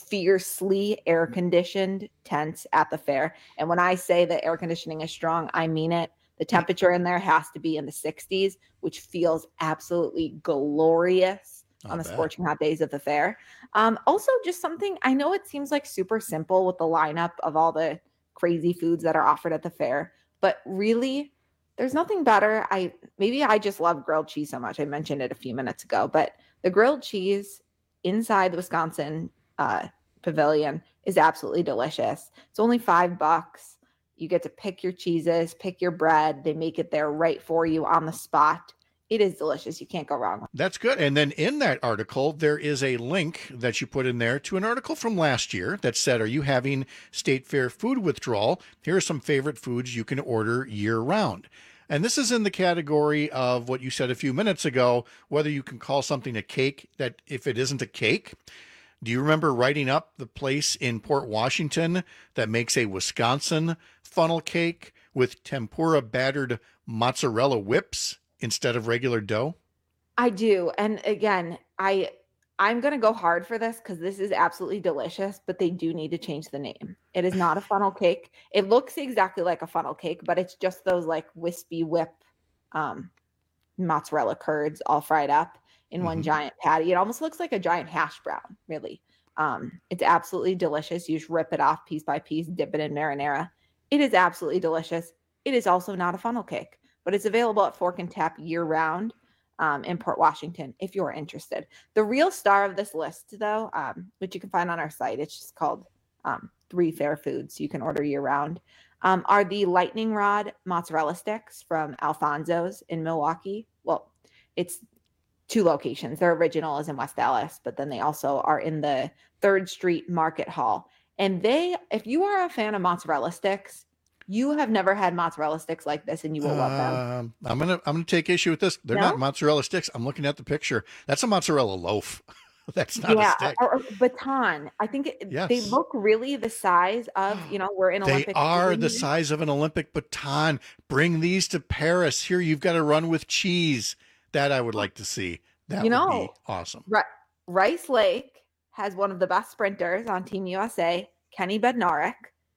fiercely air conditioned tents at the fair. And when I say that air conditioning is strong, I mean it. The temperature in there has to be in the sixties, which feels absolutely glorious on the scorching hot days of the fair. Um, also, just something, I know it seems like super simple with the lineup of all the crazy foods that are offered at the fair, but really, there's nothing better. I maybe I just love grilled cheese so much. I mentioned it a few minutes ago, but the grilled cheese inside the Wisconsin uh, Pavilion is absolutely delicious. It's only five bucks. You get to pick your cheeses, pick your bread. They make it there right for you on the spot. It is delicious. You can't go wrong.
That's good. And then in that article, there is a link that you put in there to an article from last year that said, are you having State Fair food withdrawal? Here are some favorite foods you can order year round. And this is in the category of what you said a few minutes ago, whether you can call something a cake, that if it isn't a cake. Do you remember writing up the place in Port Washington that makes a Wisconsin funnel cake with tempura battered mozzarella whips instead of regular dough?
I do. And again, I I'm going to go hard for this because this is absolutely delicious, but they do need to change the name. It is not a funnel cake. It looks exactly like a funnel cake, but it's just those like wispy whip um, mozzarella curds all fried up in mm-hmm. one giant patty. It almost looks like a giant hash brown, really. Um, it's absolutely delicious. You just rip it off piece by piece, dip it in marinara. It is absolutely delicious. It is also not a funnel cake, but it's available at Fork and Tap year round um, in Port Washington if you're interested. The real star of this list, though, um, which you can find on our site, it's just called um, Three Fair Foods. You can order year round, um, are the Lightning Rod mozzarella sticks from Alfonso's in Milwaukee. Well, it's two locations. Their original is in West Dallas, but then they also are in the Third Street Market Hall. And they, if you are a fan of mozzarella sticks, you have never had mozzarella sticks like this, and you will love them.
Um, I'm gonna I'm gonna take issue with this. They're
No?
not mozzarella sticks. I'm looking at the picture. That's a mozzarella loaf. That's not
yeah,
a stick.
or, or baton. I think it,
Yes.
they look really the size of, you know, we're in
They
Olympic.
are
season
the
here.
size of an Olympic baton. Bring these to Paris. Here, you've got to run with cheese. That I would like to see. That
You
would
know,
be awesome.
Ri- Rice Lake has one of the best sprinters on Team U S A, Kenny Bednarik.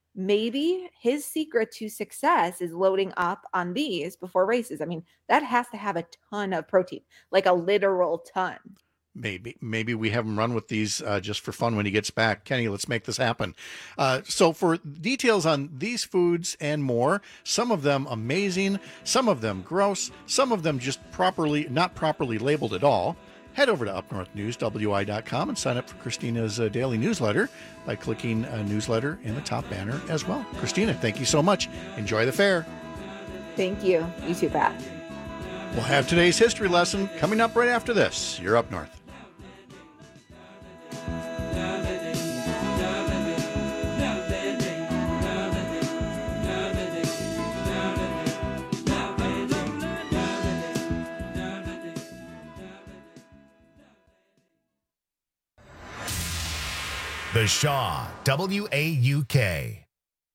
Maybe his secret to success is loading up on these before races. I mean, that has to have a ton of protein, like a literal ton.
Maybe, maybe we have him run with these uh, just for fun when he gets back. Kenny, let's make this happen. Uh, so for details on these foods and more, some of them amazing, some of them gross, some of them just properly, not properly labeled at all, head over to up north news w i dot com and sign up for Christina's uh, daily newsletter by clicking a newsletter in the top banner as well. Christina, thank you so much. Enjoy the fair.
Thank you. You too, Pat.
We'll have today's history lesson coming up right after this. You're Up North.
The Shaw, W A U K.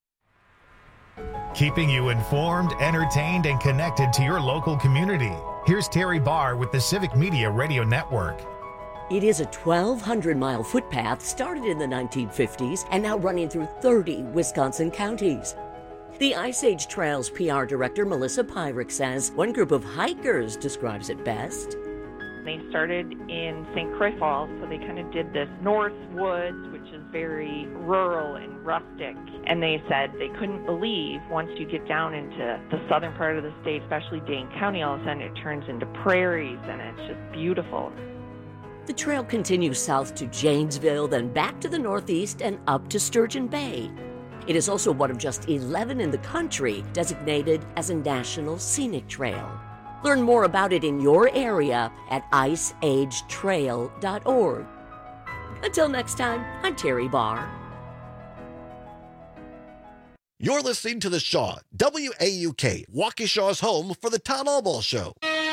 Keeping you informed, entertained, and connected to your local community. Here's Terry Barr with the Civic Media Radio Network.
It is a twelve hundred mile footpath started in the nineteen fifties and now running through thirty Wisconsin counties. The Ice Age Trails P R director Melissa Pyrick says one group of hikers describes it best.
They started in Saint Croix Falls, so they kind of did this North Woods, which is very rural and rustic. And they said they couldn't believe once you get down into the southern part of the state, especially Dane County, all of a sudden it turns into prairies and it's just beautiful.
The trail continues south to Janesville, then back to the northeast and up to Sturgeon Bay. It is also one of just eleven in the country designated as a National Scenic Trail. Learn more about it in your area at ice age trail dot org. Until next time, I'm Terry Barr.
You're listening to The Shaw, W A U K, Waukesha's home for the Tom Albaugh Show.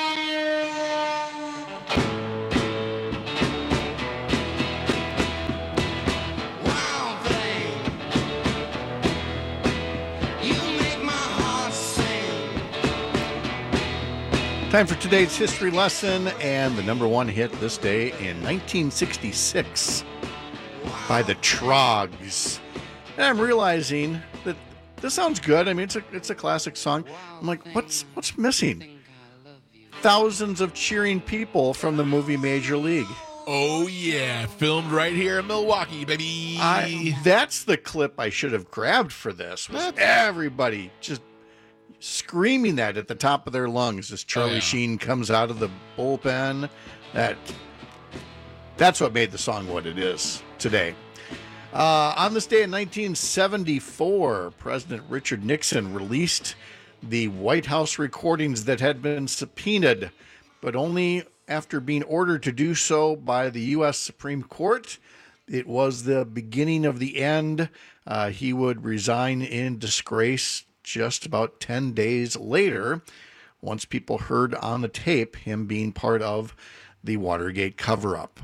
Time for today's history lesson and the number one hit this day in nineteen sixty-six by the Troggs. And I'm realizing that this sounds good. I mean, it's a it's a classic song. I'm like, what's what's missing? Thousands of cheering people from the movie Major League.
Oh yeah, filmed right here in Milwaukee, baby.
I, that's the clip I should have grabbed for this. Was everybody just screaming that at the top of their lungs as Charlie oh, yeah. Sheen comes out of the bullpen. That that's what made the song what it is today. Uh, on this day in nineteen seventy-four, President Richard Nixon released the White House recordings that had been subpoenaed, but only after being ordered to do so by the U S Supreme Court. It was the beginning of the end. Uh, he would resign in disgrace just about ten days later, once people heard on the tape him being part of the Watergate cover-up.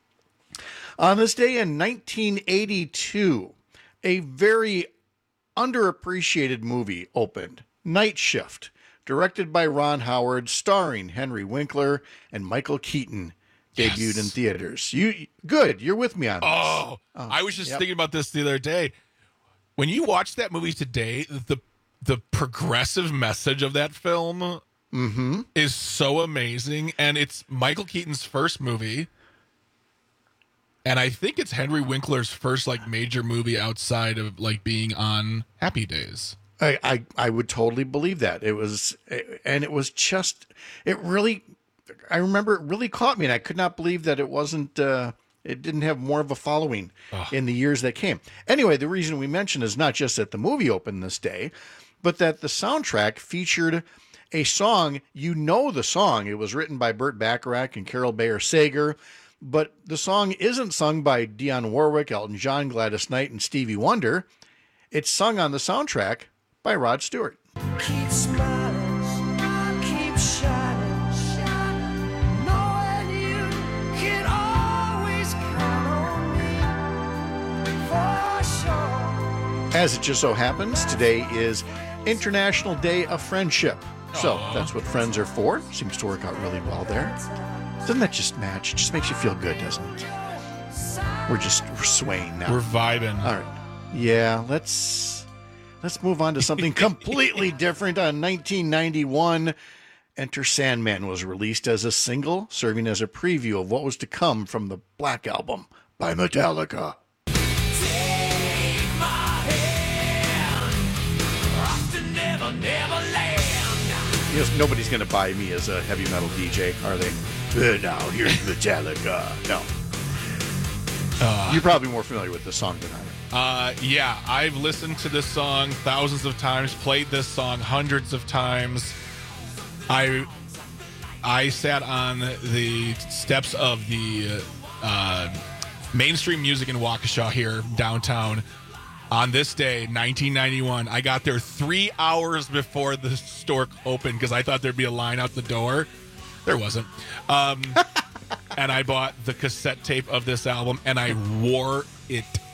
On this day in nineteen eighty-two, a very underappreciated movie opened, Night Shift, directed by Ron Howard, starring Henry Winkler and Michael Keaton, debuted yes. in theaters. You good? You're with me on this.
Oh, oh I was just yep. thinking about this the other day. When you watch that movie today, the the progressive message of that film
mm-hmm.
is so amazing, and it's Michael Keaton's first movie. And I think it's Henry Winkler's first like major movie outside of like being on Happy Days.
I, I, I would totally believe that. It was, and it was just, it really, I remember it really caught me, and I could not believe that it wasn't, uh, it didn't have more of a following Ugh. in the years that came. Anyway, the reason we mention is not just that the movie opened this day, but that the soundtrack featured a song. You know the song. It was written by Burt Bacharach and Carol Bayer Sager. But the song isn't sung by Dionne Warwick, Elton John, Gladys Knight, and Stevie Wonder. It's sung on the soundtrack by Rod Stewart.
Keep smiling, keep shining, shining, knowing you can always count on me for sure.
As it just so happens, today is International Day of Friendship. So
Aww.
that's what friends are for. Seems to work out really well there. Doesn't that just match? It just makes you feel good, doesn't it? We're just we're swaying now.
We're vibing.
All right. Yeah, let's let's move on to something completely different. On nineteen ninety-one, Enter Sandman was released as a single, serving as a preview of what was to come from the Black Album by Metallica.
Take my hand, off to Never, Neverland.
You know, nobody's going to buy me as a heavy metal D J, are they? Uh, now, here's Metallica. No. Uh, You're probably more familiar with this song than I am.
Uh, yeah, I've listened to this song thousands of times, played this song hundreds of times. I I sat on the steps of the uh, mainstream music in Waukesha here, downtown, on this day, nineteen ninety-one. I got there three hours before the store opened because I thought there'd be a line out the door. There wasn't. Um, and I bought the cassette tape of this album, and I wore it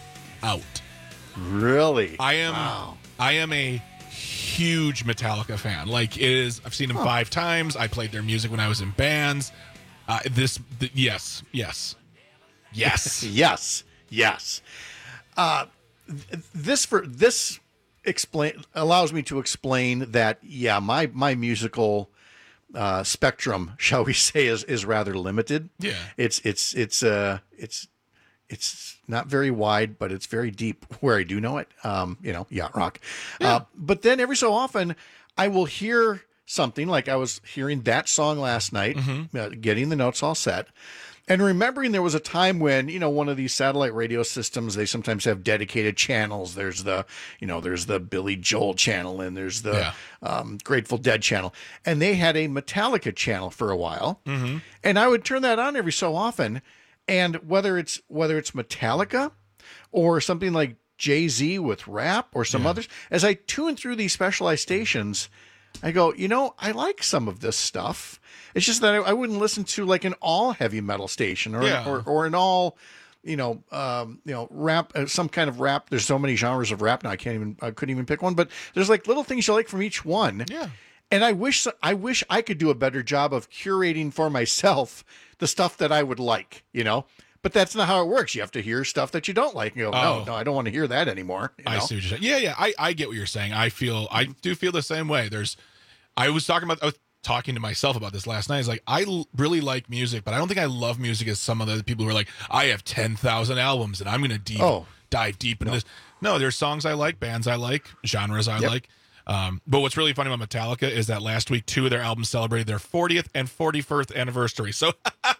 out.
Really?
I am.
Wow.
I am a huge Metallica fan. Like it is. I've seen them
Huh.
five times. I played their music when I was in bands. Uh, this. Th- yes. Yes. Yes.
yes. Yes. Uh, th- this for this explain allows me to explain that. Yeah, my my musical uh, spectrum, shall we say, is is rather limited.
Yeah.
It's it's it's uh it's it's not very wide, but it's very deep where I do know it. Um, you know, yacht rock. Uh, but then every so often, I will hear something like I was hearing that song last night, uh, getting the notes all set. And remembering there was a time when, you know, one of these satellite radio systems, they sometimes have dedicated channels. There's the, you know, there's the Billy Joel channel and there's the
Yeah.
um, Grateful Dead channel. And they had a Metallica channel for a while.
Mm-hmm.
And I would turn that on every so often. And whether it's whether it's Metallica or something like Jay-Z with rap or some
Yeah.
others, as I tune through these specialized stations, I go, you know, I like some of this stuff. It's just that I, I wouldn't listen to like an all heavy metal station or
Yeah.
or, or an all, you know, um, you know, rap, uh, some kind of rap. There's so many genres of rap now. I can't even, I couldn't even pick one. But there's like little things you like from each one.
Yeah.
And I wish, I wish I could do a better job of curating for myself the stuff that I would like, you know. But that's not how it works. You have to hear stuff that you don't like. And you go,
Oh.
no, no, I don't want to hear that anymore. you
I
know?
see what you're saying. Yeah, yeah. I, I get what you're saying. I feel I do feel the same way. There's I was talking about I was talking to myself about this last night. It's like I l- really like music, but I don't think I love music as some of the other people who are like, I have ten thousand albums and I'm going to deep
Oh.
dive deep into this. No, there's songs I like, bands I like, genres I
Yep.
like. Um, but what's really funny about Metallica is that last week two of their albums celebrated their fortieth and forty-first anniversary. So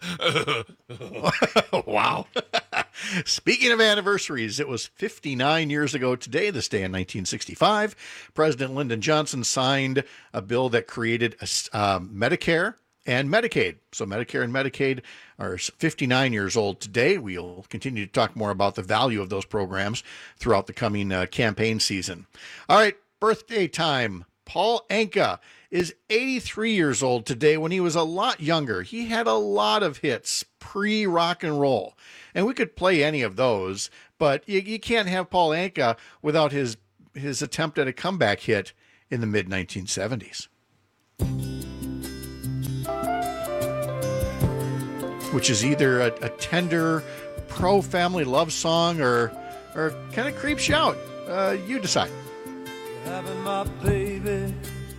Wow. Speaking of anniversaries, it was fifty-nine years ago today, this day in nineteen sixty-five, President Lyndon Johnson signed a bill that created a, s- um, Medicare and Medicaid. So Medicare and Medicaid are fifty-nine years old today. We'll continue to talk more about the value of those programs throughout the coming uh, campaign season. All right, birthday time. Paul Anka is eighty-three years old today. When he was a lot younger, he had a lot of hits pre-rock and roll. And we could play any of those, but you, you can't have Paul Anka without his his attempt at a comeback hit in the mid nineteen seventies. Which is either a, a tender pro-family love song or or kind of creeps you out. Uh, you decide.
Having my baby,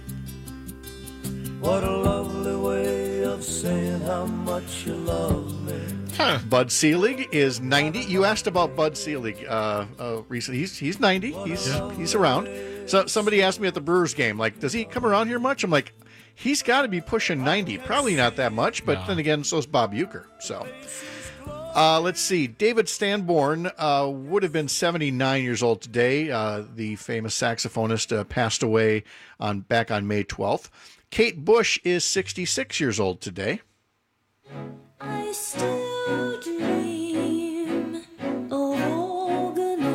what a lovely way of saying how much you love me.
Bud Selig is ninety. You asked about Bud Selig uh, uh, recently. He's he's ninety. He's he's around. So somebody asked me at the Brewers game, like, does he come around here much? I'm like, he's got to be pushing ninety. Probably not that much, but
No.
then again, so's Bob Uecker. So. Uh, let's see. David Sanborn uh, would have been seventy-nine years old today. Uh, the famous saxophonist uh, passed away on back on May twelfth. Kate Bush is sixty-six years old today.
I still dream of walking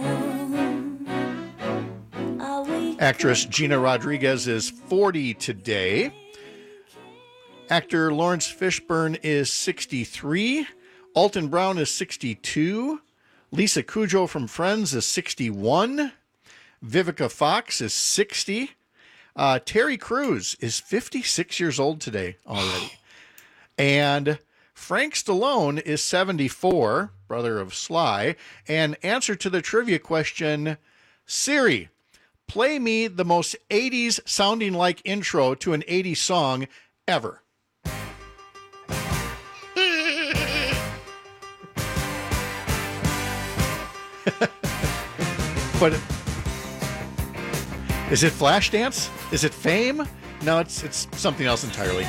on. I wake
Actress Gina Rodriguez is forty today. Actor Lawrence Fishburne is sixty-three. Alton Brown is sixty-two. Lisa Kudrow from Friends is sixty-one. Vivica Fox is sixty. Uh, Terry Crews is fifty-six years old today already. And Frank Stallone is seventy-four, brother of Sly. And answer to the trivia question, Siri, play me the most eighties sounding like intro to an eighties song ever. But is it Flashdance? Is it Fame? No, it's it's something else entirely.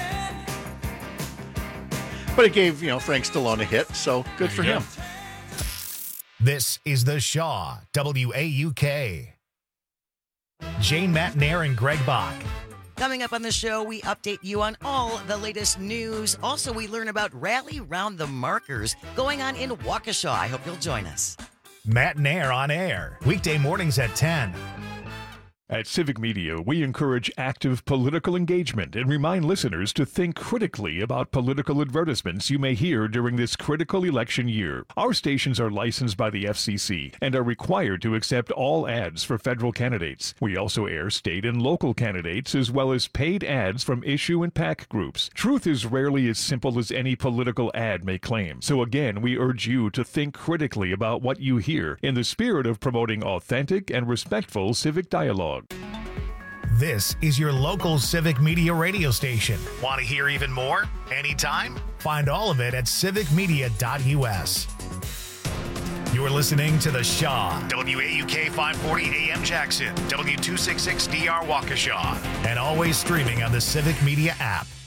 But it gave, you know, Frank Stallone a hit, so good for him.
This is the Shaw W A U K. Jane Matnair and Greg Bach.
Coming up on the show, we update you on all the latest news. Also, we learn about Rally Round the Markers going on in Waukesha. I hope you'll join us.
Matt Nair on air. Weekday mornings at ten.
At Civic Media, we encourage active political engagement and remind listeners to think critically about political advertisements you may hear during this critical election year. Our stations are licensed by the F C C and are required to accept all ads for federal candidates. We also air state and local candidates as well as paid ads from issue and PAC groups. Truth is rarely as simple as any political ad may claim. So again, we urge you to think critically about what you hear in the spirit of promoting authentic and respectful civic dialogue.
This is your local Civic Media radio station. Want to hear even more? Anytime? Find all of it at civic media dot u s. You're listening to The Shaw, W A U K five forty A M Jackson, W two sixty-six D R Waukesha, and always streaming on the Civic Media app.